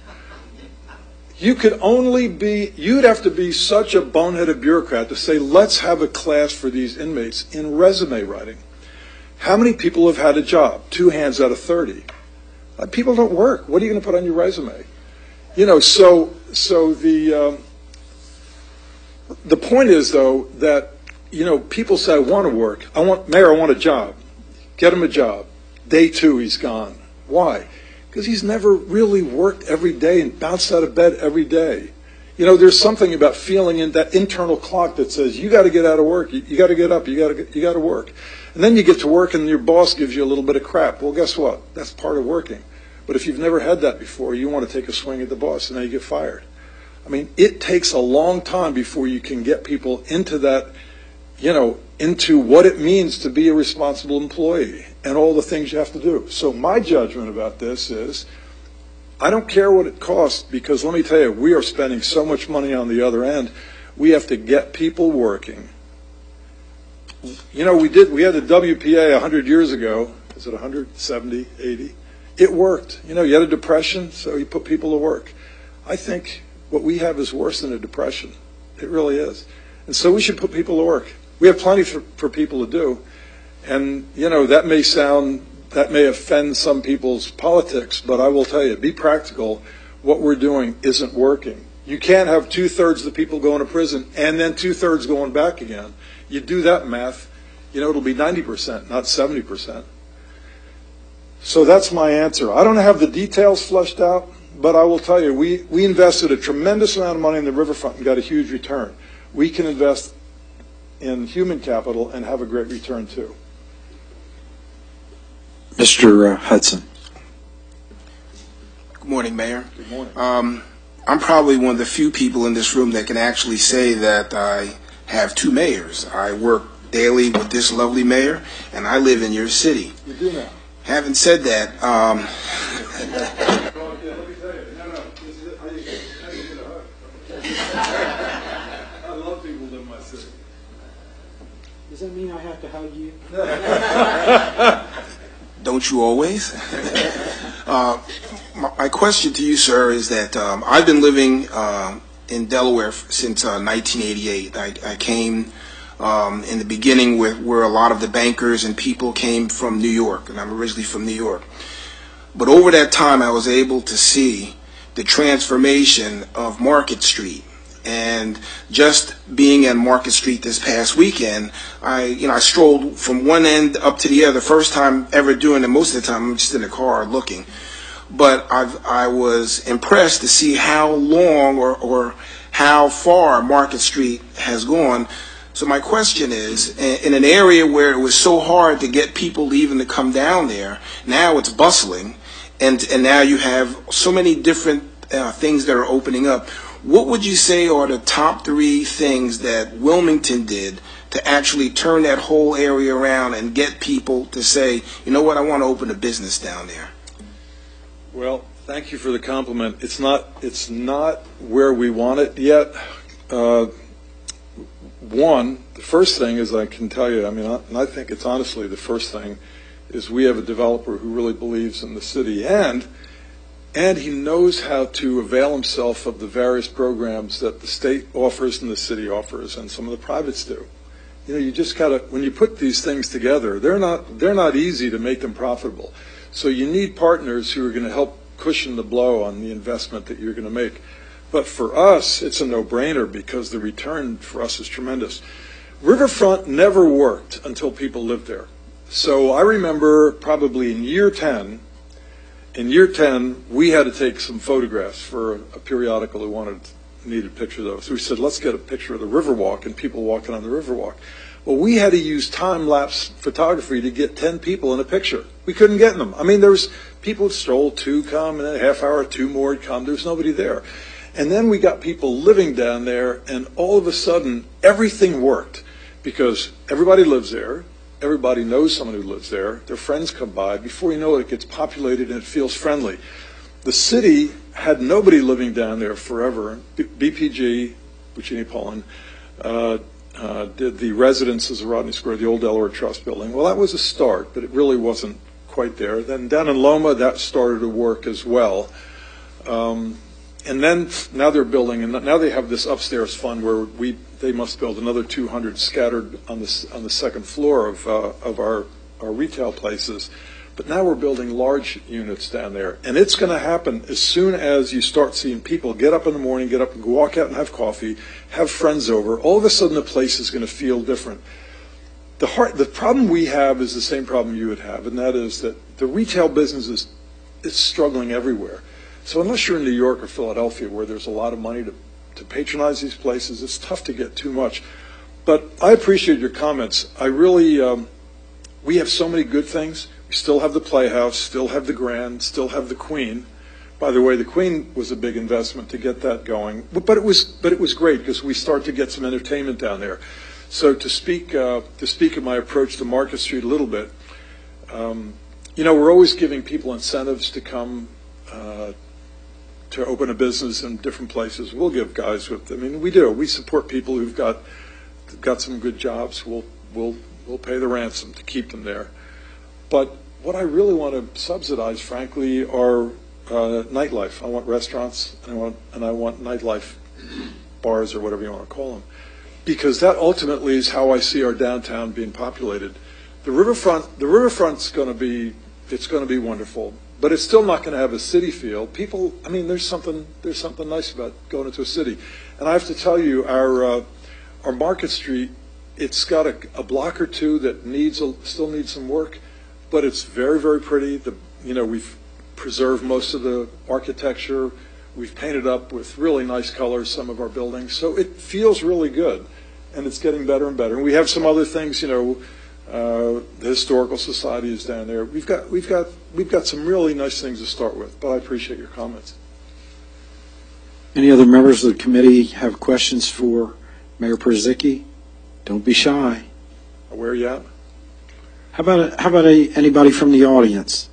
You could only be you'd have to be such a boneheaded bureaucrat to say, let's have a class for these inmates in resume writing. How many people have had a job? Two hands out of thirty. People don't work. What are you going to put on your resume? You know, so so the um, the point is, though, that, you know, people say, I want to work. I want, Mayor, I want a job. Get him a job. Day two, he's gone. Why? Because he's never really worked every day and bounced out of bed every day. You know, there's something about feeling in that internal clock that says, you got to get out of work. You, you got to get up. You got to you got to work. And then you get to work and your boss gives you a little bit of crap. Well, guess what? That's part of working. But if you've never had that before, you want to take a swing at the boss and then you get fired. I mean, it takes a long time before you can get people into that, you know, into what it means to be a responsible employee and all the things you have to do. So my judgment about this is, I don't care what it costs, because let me tell you, we are spending so much money on the other end. We have to get people working. You know, we did, we had the W P A one hundred years ago. Is it one hundred, seventy, eighty? It worked. You know, you had a depression, so you put people to work. I think what we have is worse than a depression. It really is. And so we should put people to work. We have plenty for, for people to do. And, you know, that may sound, that may offend some people's politics, but I will tell you, be practical. What we're doing isn't working. You can't have two-thirds of the people going to prison and then two-thirds going back again. You do that math, you know, it'll be ninety percent, not seventy percent. So that's my answer. I don't have the details fleshed out, but I will tell you, we, we invested a tremendous amount of money in the riverfront and got a huge return. we can invest in human capital and have a great return too. Mister Uh, Hudson. Good morning, Mayor. Good morning. Um, I'm probably one of the few people in this room that can actually say that I have two mayors. I work daily with this lovely mayor, and I live in your city. You do now. Having said that, um, I love people in my city. Does that mean I have to hug you? don't you always? uh, my, my question to you, sir, is that um, I've been living uh, in Delaware since uh, nineteen eighty-eight. I, I came um, in the beginning with where a lot of the bankers and people came from New York, and I'm originally from New York. But over that time, I was able to see the transformation of Market Street. And just being at Market Street this past weekend, I, you know, I strolled from one end up to the other. First time ever doing it. Most of the time, I'm just in the car looking. But I've, I was impressed to see how long or, or how far Market Street has gone. So my question is, in an area where it was so hard to get people even to come down there, now it's bustling, and and now you have so many different uh, things that are opening up. What would you say are the top three things that Wilmington did to actually turn that whole area around and get people to say, you know what, I want to open a business down there? Well, thank you for the compliment. It's not, it's not where we want it yet. Uh, one, the first thing is I can tell you, I mean, I, and I think it's honestly the first thing, is we have a developer who really believes in the city, and And he knows how to avail himself of the various programs that the state offers and the city offers, and some of the privates do. You know, you just gotta, when you put these things together, they're not they're not easy to make them profitable. So you need partners who are going to help cushion the blow on the investment that you're going to make. But for us, it's a no-brainer because the return for us is tremendous. Riverfront never worked until people lived there. So I remember probably in year ten. In year ten, we had to take some photographs for a periodical who wanted needed pictures of us. So we said, let's get a picture of the Riverwalk and people walking on the Riverwalk. Well, we had to use time-lapse photography to get ten people in a picture. We couldn't get them. I mean, there was people would stroll, two come, and then a half hour, two more would come. There was nobody there. And then we got people living down there, and all of a sudden, everything worked because everybody lives there. Everybody knows someone who lives there. Their friends come by. Before you know it, it gets populated and it feels friendly. The city had nobody living down there forever. B P G, Buccini Pullen, uh, uh, did the residences of Rodney Square, the old Delaware Trust building. Well, that was a start, but it really wasn't quite there. Then down in Loma, that started to work as well. Um, and then now they're building, and now they have this upstairs fund where we they must build another two hundred scattered on the on the second floor of uh, of our our retail places. But now we're building large units down there, and it's going to happen as soon as you start seeing people get up in the morning, get up and walk out and have coffee, have friends over. All of a sudden, the place is going to feel different. The heart, the problem we have is the same problem you would have, and that is that the retail business is is struggling everywhere. So unless you're in New York or Philadelphia, where there's a lot of money to, to patronize these places, it's tough to get too much. But I appreciate your comments. I really, um, we have so many good things. We still have the Playhouse, still have the Grand, still have the Queen. By the way, the Queen was a big investment to get that going. But it was, but it was great because we start to get some entertainment down there. So to speak, uh, to speak of my approach to Market Street a little bit, um, you know, we're always giving people incentives to come uh, to open a business in different places. We'll give guys with, I mean, we do. We support people who've got got some good jobs. We'll we'll we'll pay the ransom to keep them there. But what I really want to subsidize, frankly, are uh, nightlife. I want restaurants, and I want and I want nightlife bars or whatever you want to call them, because that ultimately is how I see our downtown being populated. The riverfront, the riverfront's going to be, it's going to be wonderful. But it's still not going to have a city feel. People, I mean, there's something there's something nice about going into a city. And I have to tell you, our uh, our Market Street, it's got a, a block or two that needs a, still needs some work, but it's very very pretty. The you know we've preserved most of the architecture. We've painted up with really nice colors some of our buildings, so it feels really good, and it's getting better and better. And we have some other things, you know, uh, the Historical Society is down there. We've got, we've got, we've got some really nice things to start with, but I appreciate your comments. Any other members of the committee have questions for Mayor Purzycki? Don't be shy. Where are you at? How about, how about a, anybody from the audience?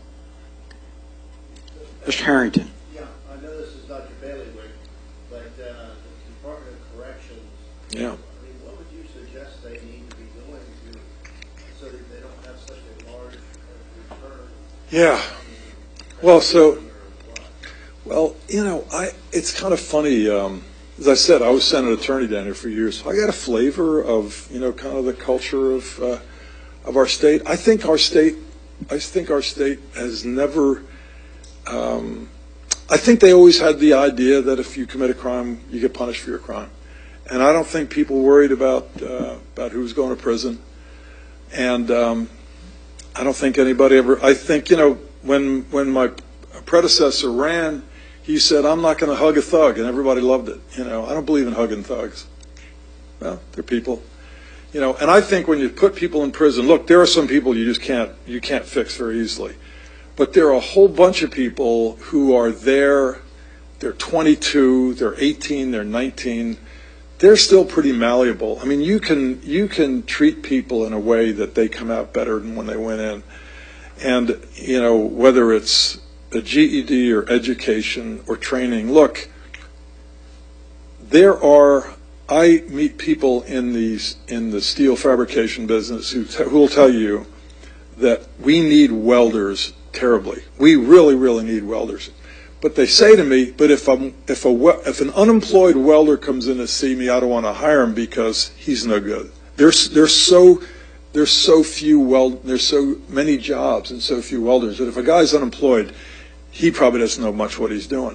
Mister Harrington. Yeah, I know this is not your bailiwick, but uh, the Department of Corrections, Yeah. I mean, what would you suggest they need to be doing to, so that they don't have such a large uh, return? Yeah. I mean, Well, so, or what? well, you know, I it's kind of funny. Um, as I said, I was Senate attorney down here for years. So I got a flavor of, you know, kind of the culture of uh, of our state. I think our state, I think our state has never. Um, I think they always had the idea that if you commit a crime, you get punished for your crime, and I don't think people worried about uh, about who's going to prison, and um, I don't think anybody ever. I think you know when when my predecessor ran, he said, "I'm not going to hug a thug," and everybody loved it. You know, I don't believe in hugging thugs. Well, they're people, you know, and I think when you put people in prison, look, there are some people you just can't you can't fix very easily. But there are a whole bunch of people who are there, they're twenty-two, they're eighteen, they're nineteen, they're still pretty malleable. I mean, you can you can treat people in a way that they come out better than when they went in. And, you know, whether it's a G E D or education or training, look, there are, I meet people in these in the steel fabrication business who, who will tell you that we need welders terribly. We really, really need welders. But they say to me, but if I'm, if a if an unemployed welder comes in to see me, I don't want to hire him because he's no good. There's there's so there's so few weld there's so many jobs and so few welders that if a guy's unemployed, he probably doesn't know much what he's doing.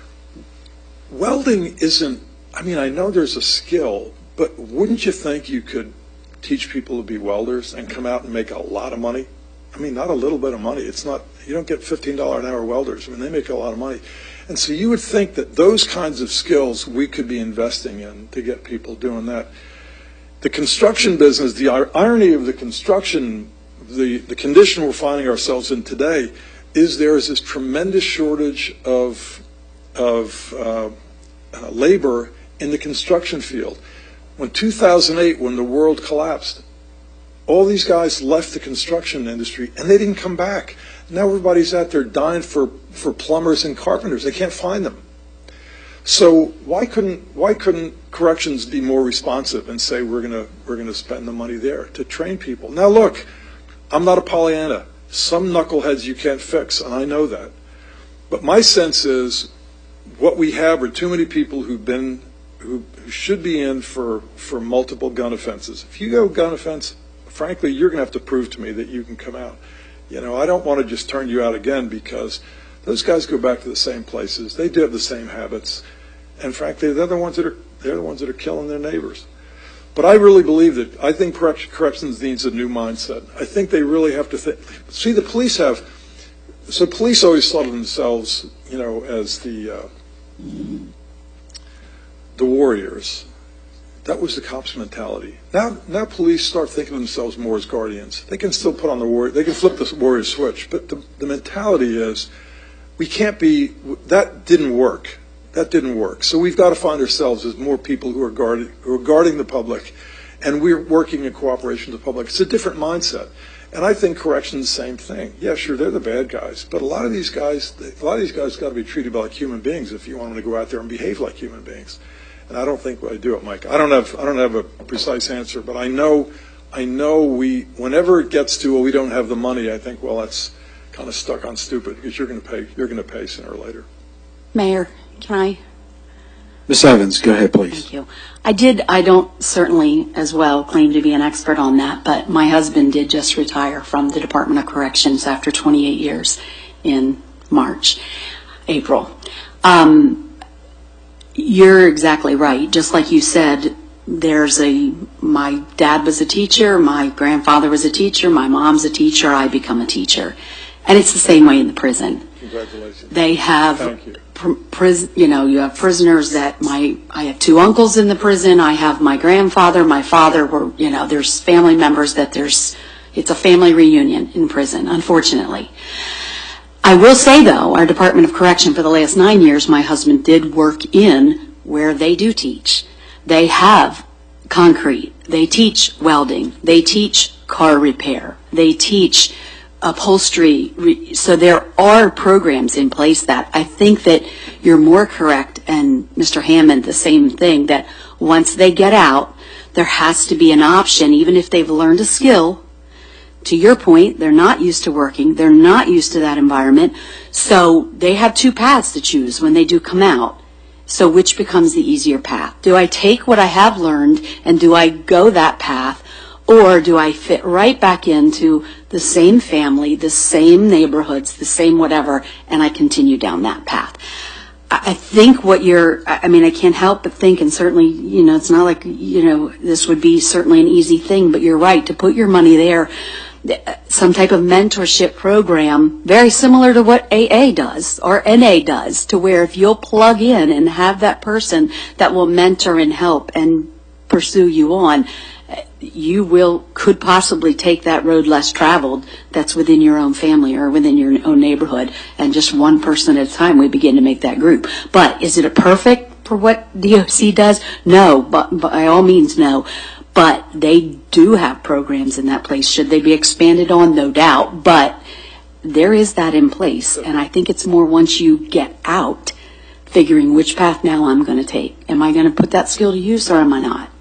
Welding isn't. I mean, I know there's a skill, but wouldn't you think you could teach people to be welders and come out and make a lot of money? I mean, not a little bit of money. It's not, you don't get fifteen dollars an hour welders. I mean, they make a lot of money. And so you would think that those kinds of skills we could be investing in to get people doing that. The construction business, the irony of the construction, the, the condition we're finding ourselves in today is there is this tremendous shortage of, of uh, uh, labor in the construction field. When two thousand eight, when the world collapsed, all these guys left the construction industry, and they didn't come back. Now everybody's out there dying for, for plumbers and carpenters. They can't find them. So why couldn't why couldn't corrections be more responsive and say we're gonna we're gonna spend the money there to train people? Now look, I'm not a Pollyanna. Some knuckleheads you can't fix, and I know that. But my sense is what we have are too many people who've been who, who should be in for for multiple gun offenses. If you go gun offense, frankly, you're going to have to prove to me that you can come out. You know, I don't want to just turn you out again because those guys go back to the same places. They do have the same habits, and frankly, they're the ones that are they're the ones that are killing their neighbors. But I really believe that I think corrections needs a new mindset. I think they really have to think. See, the police have. So police always thought of themselves, you know, as the uh, the warriors. That was the cops' mentality. Now, now police start thinking of themselves more as guardians. They can still put on the warrior. They can flip the warrior switch, but the, the mentality is, we can't be. That didn't work. That didn't work. So we've got to find ourselves as more people who are guarding, who are guarding the public, and we're working in cooperation with the public. It's a different mindset, and I think corrections, same thing. Yeah, sure, they're the bad guys, but a lot of these guys, a lot of these guys, got to be treated like human beings if you want them to go out there and behave like human beings. And I don't think I do it, Mike. I don't have I don't have a precise answer, but I know I know we whenever it gets to well, we don't have the money, I think well that's kind of stuck on stupid because you're going to pay you're going to pay sooner or later. Mayor, can I? Miz Evans, go ahead, please. Thank you. I did. I don't certainly as well claim to be an expert on that, but my husband did just retire from the Department of Corrections after twenty-eight years in March, April. Um, You're exactly right. Just like you said, there's a, my dad was a teacher, my grandfather was a teacher, my mom's a teacher, I become a teacher. And it's the same way in the prison. Congratulations. They have, Thank you. pr- pris- you know, you have prisoners that my, I have two uncles in the prison. I have my grandfather, my father were, you know, there's family members that there's, it's a family reunion in prison, unfortunately. I will say, though, our Department of Correction for the last nine years, my husband did work in where they do teach. They have concrete. They teach welding. They teach car repair. They teach upholstery. So there are programs in place that I think that you're more correct, and Mister Hammond, the same thing, that once they get out, there has to be an option, even if they've learned a skill. To your point, they're not used to working. They're not used to that environment. So they have two paths to choose when they do come out. So which becomes the easier path? Do I take what I have learned and do I go that path? Or do I fit right back into the same family, the same neighborhoods, the same whatever, and I continue down that path? I think what you're, I mean, I can't help but think, and certainly, you know, it's not like, you know, this would be certainly an easy thing, but you're right, to put your money there, some type of mentorship program, very similar to what A A does or N A does, to where if you'll plug in and have that person that will mentor and help and pursue you on, you will, could possibly take that road less traveled that's within your own family or within your own neighborhood, and just one person at a time we begin to make that group. But is it a perfect for what D O C does? No, but by all means no. But they do have programs in that place. Should they be expanded on? No doubt. But there is that in place, and I think it's more once you get out, figuring which path now I'm going to take. Am I going to put that skill to use or am I not?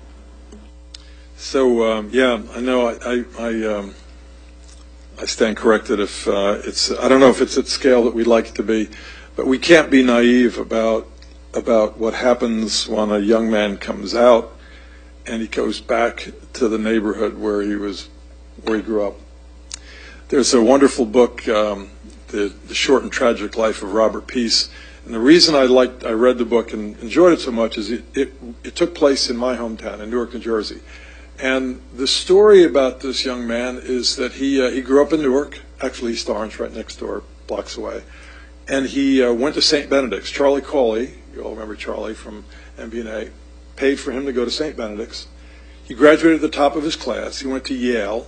So um, yeah, I know. I I I, um, I stand corrected if uh, it's. I don't know if it's at scale that we'd like it to be, but we can't be naive about about what happens when a young man comes out and he goes back to the neighborhood where he was, where he grew up. There's a wonderful book, um, the, the Short and Tragic Life of Robert Peace. And the reason I liked, I read the book and enjoyed it so much is it, it, it took place in my hometown in Newark, New Jersey. And the story about this young man is that he uh, he grew up in Newark, actually East Orange, right next door, blocks away. And he uh, went to Saint Benedict's. Charlie Cawley, you all remember Charlie from M B N A, paid for him to go to Saint Benedict's. He graduated at the top of his class. He went to Yale.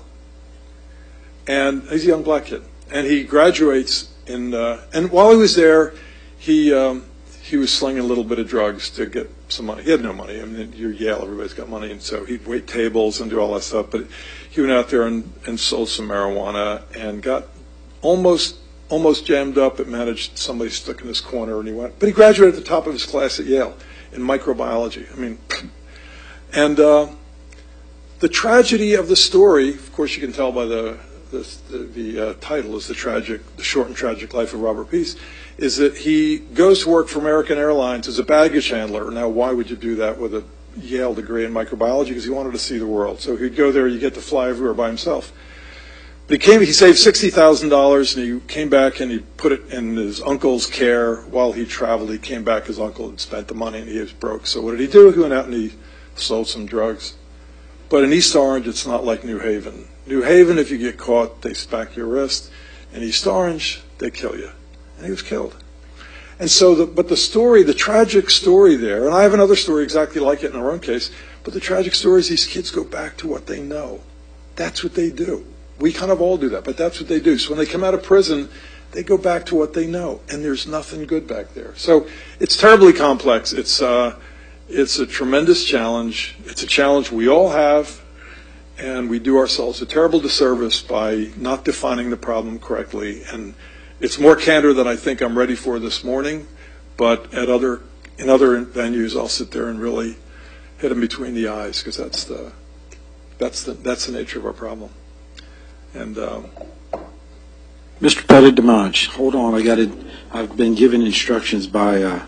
And he's a young black kid. And he graduates in, uh, and while he was there, he um, he was slinging a little bit of drugs to get some money. He had no money. I mean, you're Yale, everybody's got money. And so he'd wait tables and do all that stuff. But he went out there and, and sold some marijuana and got almost almost jammed up. It managed, somebody stuck in his corner and he went. But he graduated at the top of his class at Yale in microbiology. I mean, and uh, the tragedy of the story, of course you can tell by the the, the, the uh, title is the tragic, the short and tragic life of Robert Peace, is that he goes to work for American Airlines as a baggage handler. Now, why would you do that with a Yale degree in microbiology? Because he wanted to see the world. So he'd go there, you get to fly everywhere by himself. But he came, he saved sixty thousand dollars, and he came back and he put it in his uncle's care while he traveled. He came back, his uncle had spent the money, and he was broke. So what did he do? He went out and he sold some drugs. But in East Orange, it's not like New Haven. New Haven, if you get caught, they smack your wrist. In East Orange, they kill you. And he was killed. And so, the, but the story, the tragic story there, and I have another story exactly like it in our own case, but the tragic story is these kids go back to what they know. That's what they do. We kind of all do that, but that's what they do. So when they come out of prison, they go back to what they know, and there's nothing good back there. So it's terribly complex. It's, uh, it's a tremendous challenge. It's a challenge we all have, and we do ourselves a terrible disservice by not defining the problem correctly. And it's more candor than I think I'm ready for this morning, but at other in other venues, I'll sit there and really hit them between the eyes, because that's the that's the that's the nature of our problem. And um, Mister Pettit-Demange, hold on. I got it. I've been given instructions by. Uh,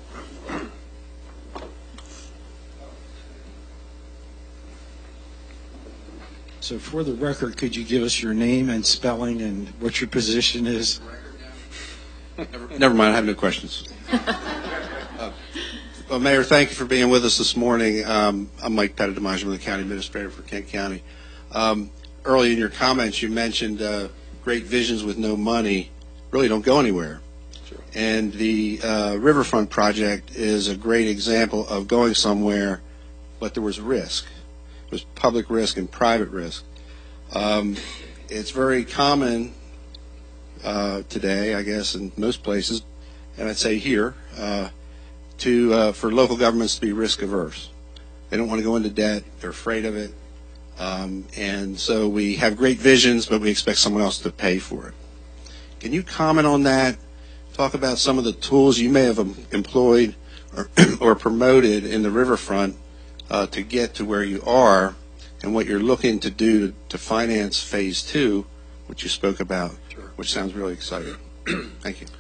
so, for the record, could you give us your name and spelling and what your position is? Never, never mind. I have no questions. uh, well, Mayor, thank you for being with us this morning. Um, I'm Mike Pettit-Demange. I'm the county administrator for Kent County. Um, early in your comments, you mentioned uh, great visions with no money really don't go anywhere. And the uh, Riverfront project is a great example of going somewhere, but there was risk. It was public risk and private risk. Um, it's very common uh, today, I guess, in most places, and I'd say here, uh, to uh, for local governments to be risk averse. They don't want to go into debt. They're afraid of it. Um, and so we have great visions, but we expect someone else to pay for it. Can you comment on that? Talk about some of the tools you may have um, employed or, or promoted in the Riverfront uh, to get to where you are, and what you're looking to do to, to finance phase two, which you spoke about, sure. Which sounds really exciting. Thank you.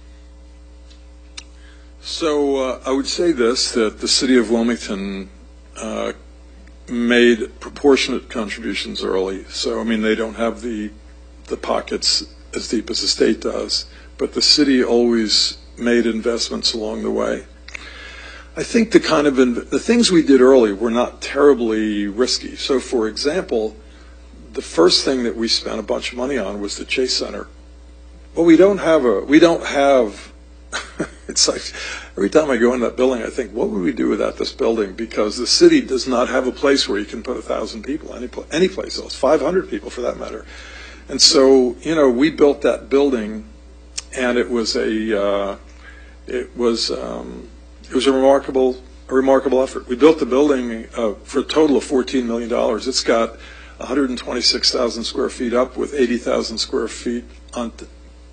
So uh, I would say this, that the city of Wilmington uh, made proportionate contributions early. So, I mean, they don't have the the pockets as deep as the state does, but the city always made investments along the way. I think the kind of inv- the things we did early were not terribly risky. So, for example, the first thing that we spent a bunch of money on was the Chase Center. Well, we don't have a we don't have. It's like every time I go in that building, I think, what would we do without this building? Because the city does not have a place where you can put a thousand people any pl- any place else, five hundred people for that matter. And so, you know, we built that building, and it was a uh, it was um, it was a remarkable a remarkable effort. We built the building uh, for a total of fourteen million dollars. It's got one hundred twenty-six thousand square feet up with eighty thousand square feet on. Th-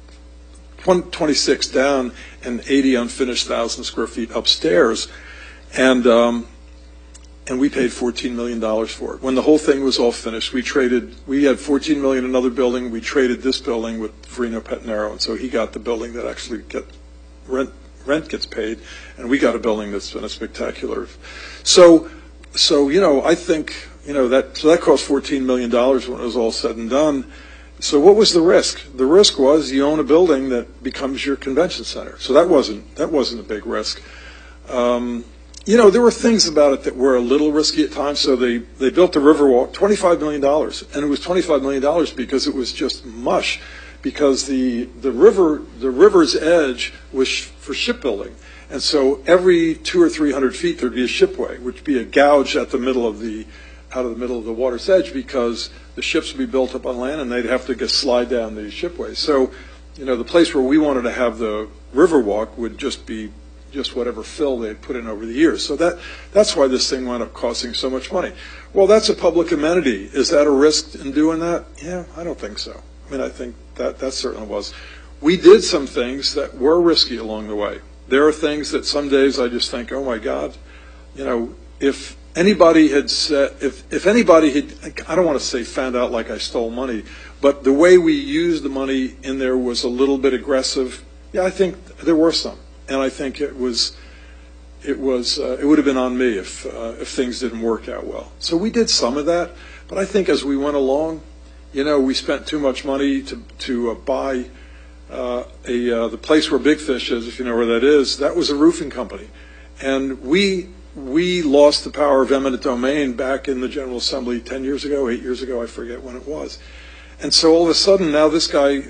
twenty-six down and eighty unfinished thousand square feet upstairs, and um, and we paid fourteen million dollars for it. When the whole thing was all finished, we traded. We had fourteen million dollars in another building. We traded this building with Verino Pettinero, and so he got the building that actually get rent rent gets paid, and we got a building that's been a spectacular. So so you know I think you know that so that cost fourteen million dollars when it was all said and done. So what was the risk? The risk was you own a building that becomes your convention center. So that wasn't that wasn't a big risk. Um, you know, there were things about it that were a little risky at times. So they, they built the Riverwalk, twenty-five million dollars, and it was twenty-five million dollars because it was just mush, because the the river the river's edge was sh- for shipbuilding, and so every two or three hundred feet there'd be a shipway, which would be a gouge at the middle of the out of the middle of the water's edge, because the ships would be built up on land and they'd have to just slide down the shipway. So, you know, the place where we wanted to have the Riverwalk would just be just whatever fill they had put in over the years. So that that's why this thing wound up costing so much money. Well, that's a public amenity. Is that a risk in doing that? Yeah, I don't think so. I mean, I think that that certainly was. We did some things that were risky along the way. There are things that some days I just think, oh my God, you know, if anybody had said, if, if anybody had, I don't want to say found out like I stole money, but the way we used the money in there was a little bit aggressive. Yeah, I think there were some, and I think it was, it was, uh, it would have been on me if uh, if things didn't work out well. So we did some of that, but I think as we went along, you know, we spent too much money to to uh, buy uh, a uh, the place where Big Fish is, if you know where that is. That was a roofing company, and we. We lost the power of eminent domain back in the General Assembly ten years ago, eight years ago, I forget when it was. And so all of a sudden now this guy,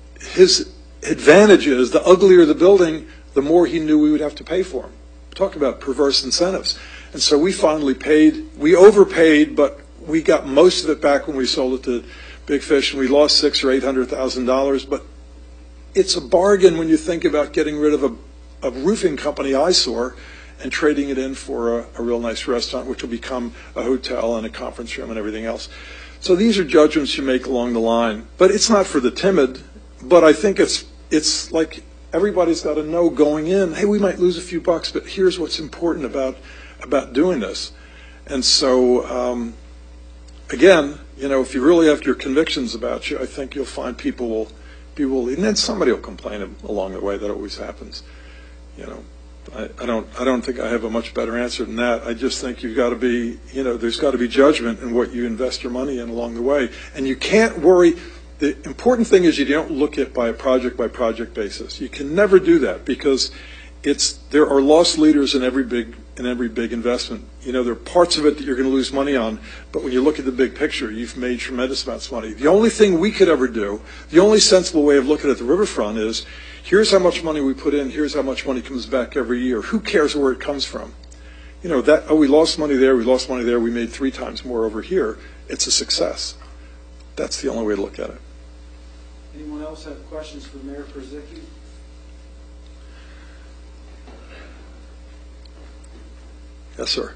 his advantage is the uglier the building, the more he knew we would have to pay for him. Talk about perverse incentives. And so we finally paid, we overpaid, but we got most of it back when we sold it to Big Fish, and we lost six or eight hundred thousand dollars. But it's a bargain when you think about getting rid of a, a roofing company eyesore and trading it in for a, a real nice restaurant, which will become a hotel and a conference room and everything else. So these are judgments you make along the line. But it's not for the timid, but I think it's it's like everybody's got to know going in, hey, we might lose a few bucks, but here's what's important about about doing this. And so, um, again, you know, if you really have your convictions about you, I think you'll find people will, people will, and then somebody will complain along the way. That always happens, you know. I, I don't. I don't think I have a much better answer than that. I just think you've got to be. You know, there's got to be judgment in what you invest your money in along the way, and you can't worry. The important thing is you don't look at by a project by project basis. You can never do that because it's there are loss leaders in every big in every big investment. You know, there are parts of it that you're going to lose money on, but when you look at the big picture, you've made tremendous amounts of money. The only thing we could ever do, the only sensible way of looking at the riverfront is Here's how much money we put in. Here's how much money comes back every year. Who cares where it comes from? You know, that, oh, we lost money there, we lost money there, we made three times more over here. It's a success. That's the only way to look at it. Anyone else have questions for Mayor Krasicki? Yes, sir.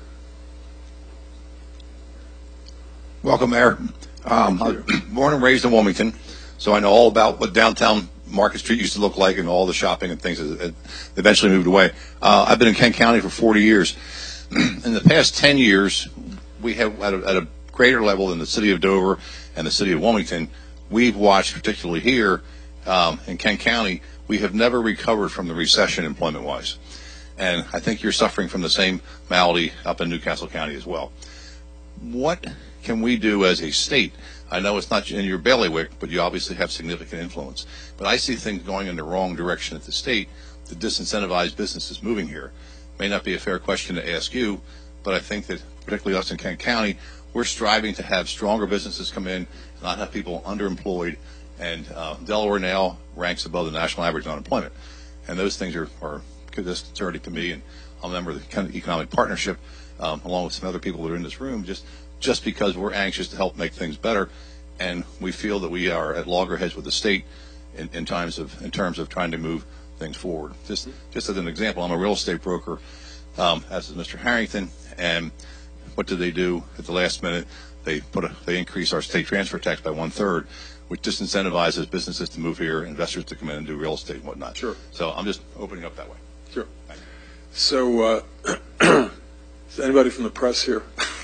Welcome, Mayor. Um, I was born and raised in Wilmington, so I know all about what downtown Market Street used to look like and all the shopping and things that eventually moved away. Uh, I've been in Kent County for forty years. In the past ten years, we have, at a, at a greater level than the city of Dover and the city of Wilmington, we've watched, particularly here um, in Kent County, we have never recovered from the recession employment-wise. And I think you're suffering from the same malady up in Newcastle County as well. What can we do as a state? I know it's not in your bailiwick, but you obviously have significant influence. But I see things going in the wrong direction at the state to disincentivize businesses moving here. May not be a fair question to ask you, but I think that particularly us in Kent County, we're striving to have stronger businesses come in, not have people underemployed, and uh, Delaware now ranks above the national average on unemployment. And those things are, are disconcerting to me, and I'm a member of the Economic Partnership, um, along with some other people that are in this room, just just because we're anxious to help make things better, and we feel that we are at loggerheads with the state in, in times of in terms of trying to move things forward. Just just as an example, I'm a real estate broker, um, as is Mister Harrington, and what did they do at the last minute? They put a, they increased our state transfer tax by one third, which disincentivizes businesses to move here, investors to come in and do real estate and whatnot. Sure. So I'm just opening up that way. Sure. So, uh, is anybody from the press here?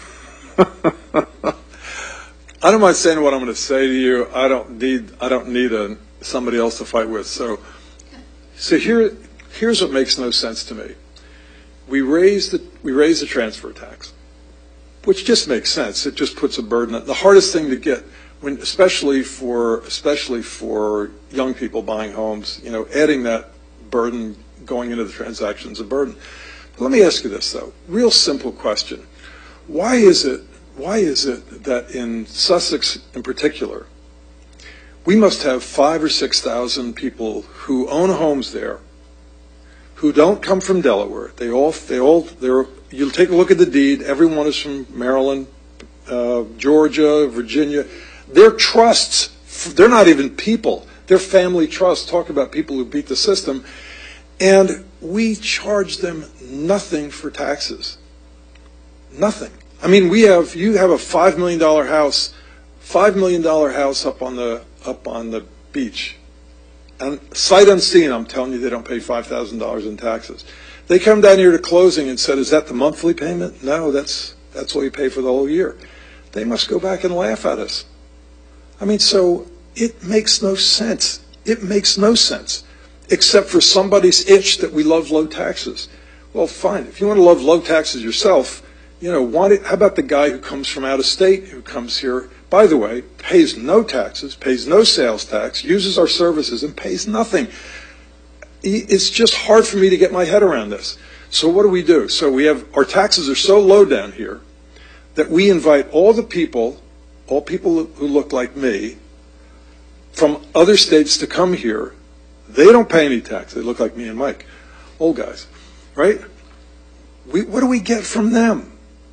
I don't mind saying what I'm going to say to you. I don't need I don't need a, somebody else to fight with. So, so here here's what makes no sense to me. We raise the we raise the transfer tax, which just makes sense. It just puts a burden on the hardest thing to get, when especially for especially for young people buying homes. You know, adding that burden going into the transaction is a burden. But let me ask you this though, real simple question. Why is it, why is it that in Sussex in particular, we must have five or six thousand people who own homes there, who don't come from Delaware? They all, they all, they're. You'll take a look at the deed. Everyone is from Maryland, uh, Georgia, Virginia. They're trusts. They're not even people. They're family trusts. Talk about people who beat the system, and we charge them nothing for taxes. Nothing. I mean, we have you have a five million dollar house, five million dollar house up on the up on the beach, and sight unseen, I'm telling you, they don't pay five thousand dollars in taxes. They come down here to closing and said, "Is that the monthly payment?" No, that's that's what you pay for the whole year. They must go back and laugh at us. I mean, so it makes no sense. It makes no sense, except for somebody's itch that we love low taxes. Well, fine. If you want to love low taxes yourself. You know, want it, how about the guy who comes from out of state, who comes here, by the way, pays no taxes, pays no sales tax, uses our services, and pays nothing? It's just hard for me to get my head around this. So what do we do? So we have, our taxes are so low down here that we invite all the people, all people who look like me, from other states to come here. They don't pay any tax. They look like me and Mike, old guys, right? We, what do we get from them?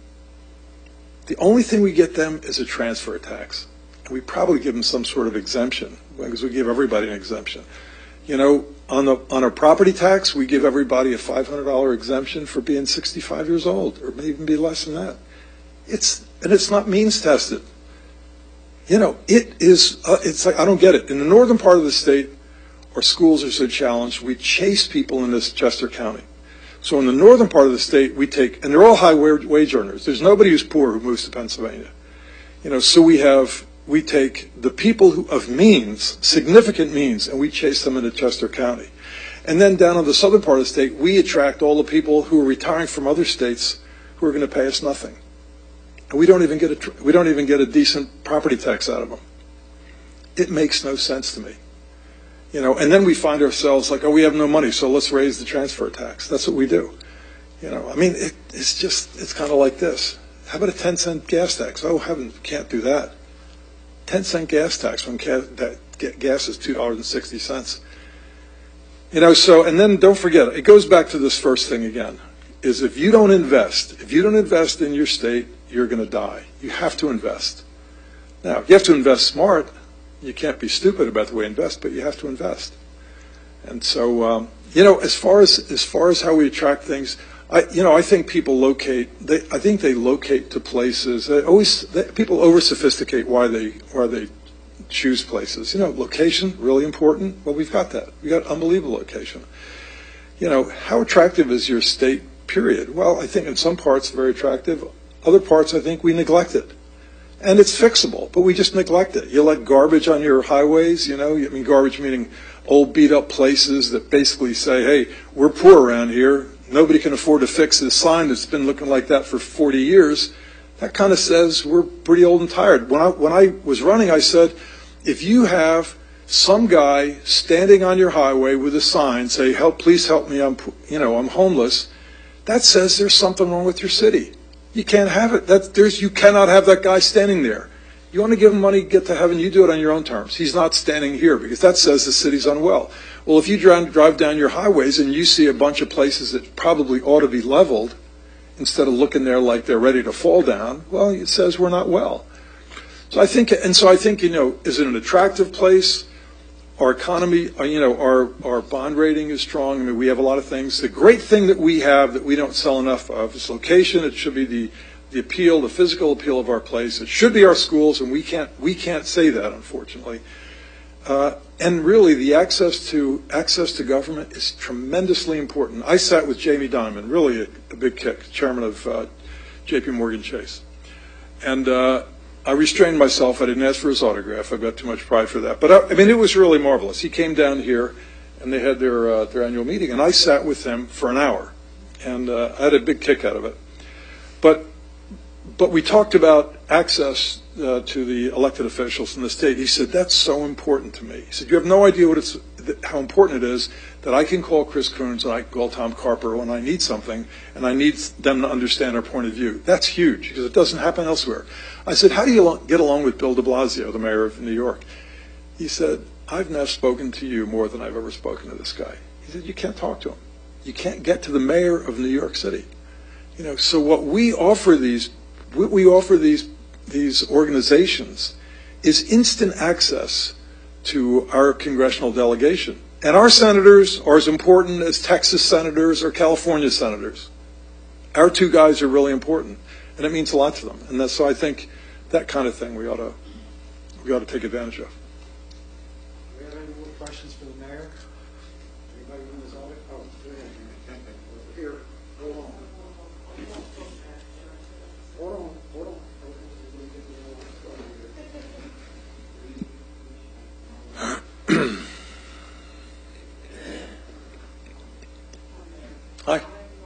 The only thing we get them is a transfer tax. And we probably give them some sort of exemption, because we give everybody an exemption. You know, on the on our property tax, we give everybody a five hundred dollar exemption for being sixty-five years old, or maybe even be less than that. It's and it's not means tested. You know, it is. Uh, it's like I don't get it. In the northern part of the state, our schools are so challenged. We chase people in this Chester County. So in the northern part of the state, we take, and they're all high wage earners. There's nobody who's poor who moves to Pennsylvania. You know, so we have, we take the people who, of means, significant means, and we chase them into Chester County. And then down in the southern part of the state, we attract all the people who are retiring from other states who are going to pay us nothing. And we don't even get a, we don't even get a decent property tax out of them. It makes no sense to me. You know, and then we find ourselves like, oh, we have no money, so let's raise the transfer tax. That's what we do. You know, I mean, it, it's just, it's kind of like this. How about a ten cent gas tax? Oh, heaven, can't do that. ten cent gas tax when ca that gas is two dollars and sixty cents. You know, so, and then don't forget, it goes back to this first thing again, is if you don't invest, if you don't invest in your state, you're going to die. You have to invest. Now, you have to invest smart. You can't be stupid about the way you invest, but you have to invest. And so, um, you know, as far as as far as how we attract things, I, you know, I think people locate. They, I think they locate to places. They always they, people over sophisticate why they why they choose places. You know, location really important. Well, we've got that. We got unbelievable location. You know, how attractive is your state? Period. Well, I think in some parts very attractive. Other parts, I think we neglect it. And it's fixable, but we just neglect it. You let garbage on your highways, you know, I mean garbage meaning old beat up places that basically say, hey, we're poor around here. Nobody can afford to fix this sign that's been looking like that for forty years. That kind of says we're pretty old and tired. When I, when I was running, I said, if you have some guy standing on your highway with a sign, say, help, please help me, I'm, you know, I'm homeless, that says there's something wrong with your city. You can't have it. That, there's, you cannot have that guy standing there. You want to give him money, get to heaven, you do it on your own terms. He's not standing here because that says the city's unwell. Well, if you drive, drive down your highways and you see a bunch of places that probably ought to be leveled, instead of looking there like they're ready to fall down, well, it says we're not well. So I think, and so I think, you know, is it an attractive place? Our economy, you know, our, our bond rating is strong. I mean, we have a lot of things. The great thing that we have that we don't sell enough of is location. It should be the, the appeal, the physical appeal of our place. It should be our schools, and we can't, we can't say that, unfortunately. Uh, and really, the access to, access to government is tremendously important. I sat with Jamie Dimon, really a, a big kick, chairman of uh, J P Morgan Chase. And, uh, I restrained myself. I didn't ask for his autograph. I've got too much pride for that. But, I, I mean, it was really marvelous. He came down here, and they had their uh, their annual meeting, and I sat with him for an hour. And uh, I had a big kick out of it. But, but we talked about access uh, to the elected officials in the state. He said, that's so important to me. He said, you have no idea what it's, how important it is that I can call Chris Coons and I can call Tom Carper when I need something, and I need them to understand our point of view. That's huge, because it doesn't happen elsewhere. I said, how do you get along with Bill de Blasio, the mayor of New York? He said, I've now spoken to you more than I've ever spoken to this guy. He said, you can't talk to him. You can't get to the mayor of New York City. You know, so what we offer these, what we offer these, these organizations is instant access to our congressional delegation. And our senators are as important as Texas senators or California senators. Our two guys are really important, and it means a lot to them. And that's, so I think that kind of thing we ought to, we ought to take advantage of. Do we have any more questions for the mayor? Anybody in this audience? Oh, go ahead. Here, hold on. Hold on, hold on. Hi.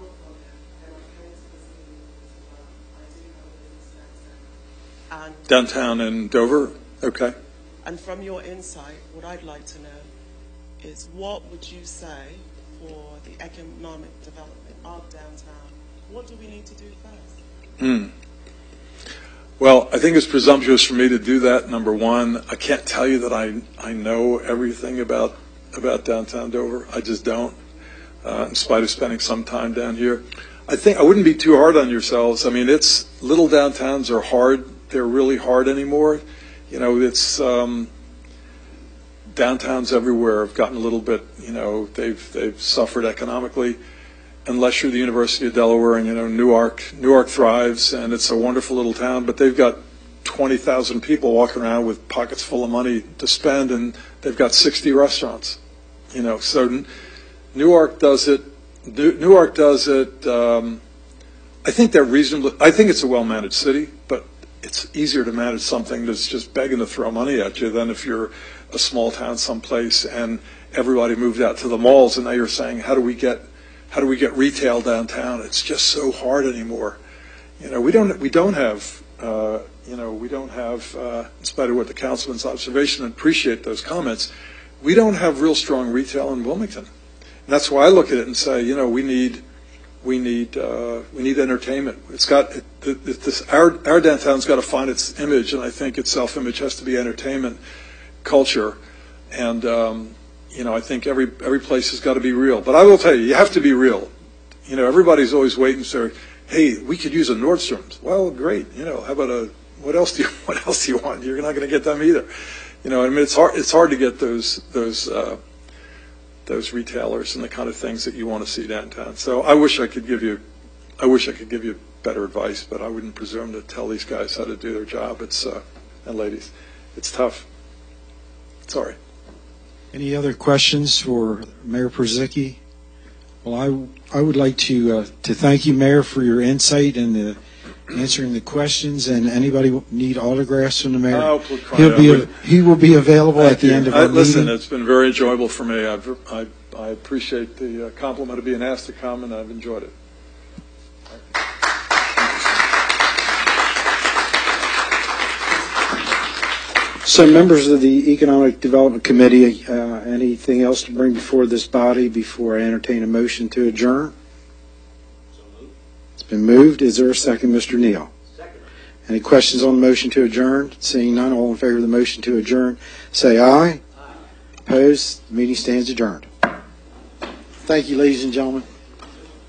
And, Downtown in Dover? Okay. and from your insight, what I'd like to know is what would you say for the economic development of downtown? What do we need to do first? Hmm. Well, I think it's presumptuous for me to do that, number one. I can't tell you that I, I know everything about, about downtown Dover. I just don't, uh, in spite of spending some time down here. I think I wouldn't be too hard on yourselves. I mean, it's, little downtowns are hard. They're really hard anymore. You know, it's, um, downtowns everywhere have gotten a little bit, you know, they've, they've suffered economically. Unless you're the University of Delaware and, you know, Newark, Newark thrives and it's a wonderful little town, but they've got twenty thousand people walking around with pockets full of money to spend, and they've got sixty restaurants, you know. So Newark does it, Newark does it, um, I think they're reasonably, I think it's a well-managed city, but it's easier to manage something that's just begging to throw money at you than if you're a small town someplace and everybody moved out to the malls and now you're saying, how do we get How do we get retail downtown? It's just so hard anymore. You know, we don't we don't have uh, you know we don't have uh, in spite of what the councilman's observation, and appreciate those comments, we don't have real strong retail in Wilmington. And that's why I look at it and say, you know, we need we need uh, we need entertainment. It's got it, it, this our our downtown's got to find its image, and I think its self-image has to be entertainment, culture, and. Um, you know, I think every every place has got to be real. But I will tell you, you have to be real. You know, everybody's always waiting to say, hey, we could use a Nordstrom's. Well, great. You know, how about a, what else do you, what else do you want? You're not going to get them either. You know, I mean, it's hard, it's hard to get those, those, uh, those retailers and the kind of things that you want to see downtown. So I wish I could give you, I wish I could give you better advice, but I wouldn't presume to tell these guys how to do their job. It's, uh, and ladies, it's tough. Sorry. Any other questions for Mayor Purzycki? Well, I, I would like to uh, to thank you, Mayor, for your insight and the answering the questions. And anybody need autographs from the mayor? Oh, please, cry He'll out. be a, he will be available Thank at the you. end of I, our listen, meeting. it's been very enjoyable for me. I've, I I appreciate the uh, compliment of being asked to come, and I've enjoyed it. So, members of the Economic Development Committee, uh, anything else to bring before this body before I entertain a motion to adjourn? It's been moved. Is there a second, Mister Neal? Second. Any questions on the motion to adjourn? Seeing none, all in favor of the motion to adjourn, say aye. Aye. Opposed? The meeting stands adjourned. Thank you, ladies and gentlemen.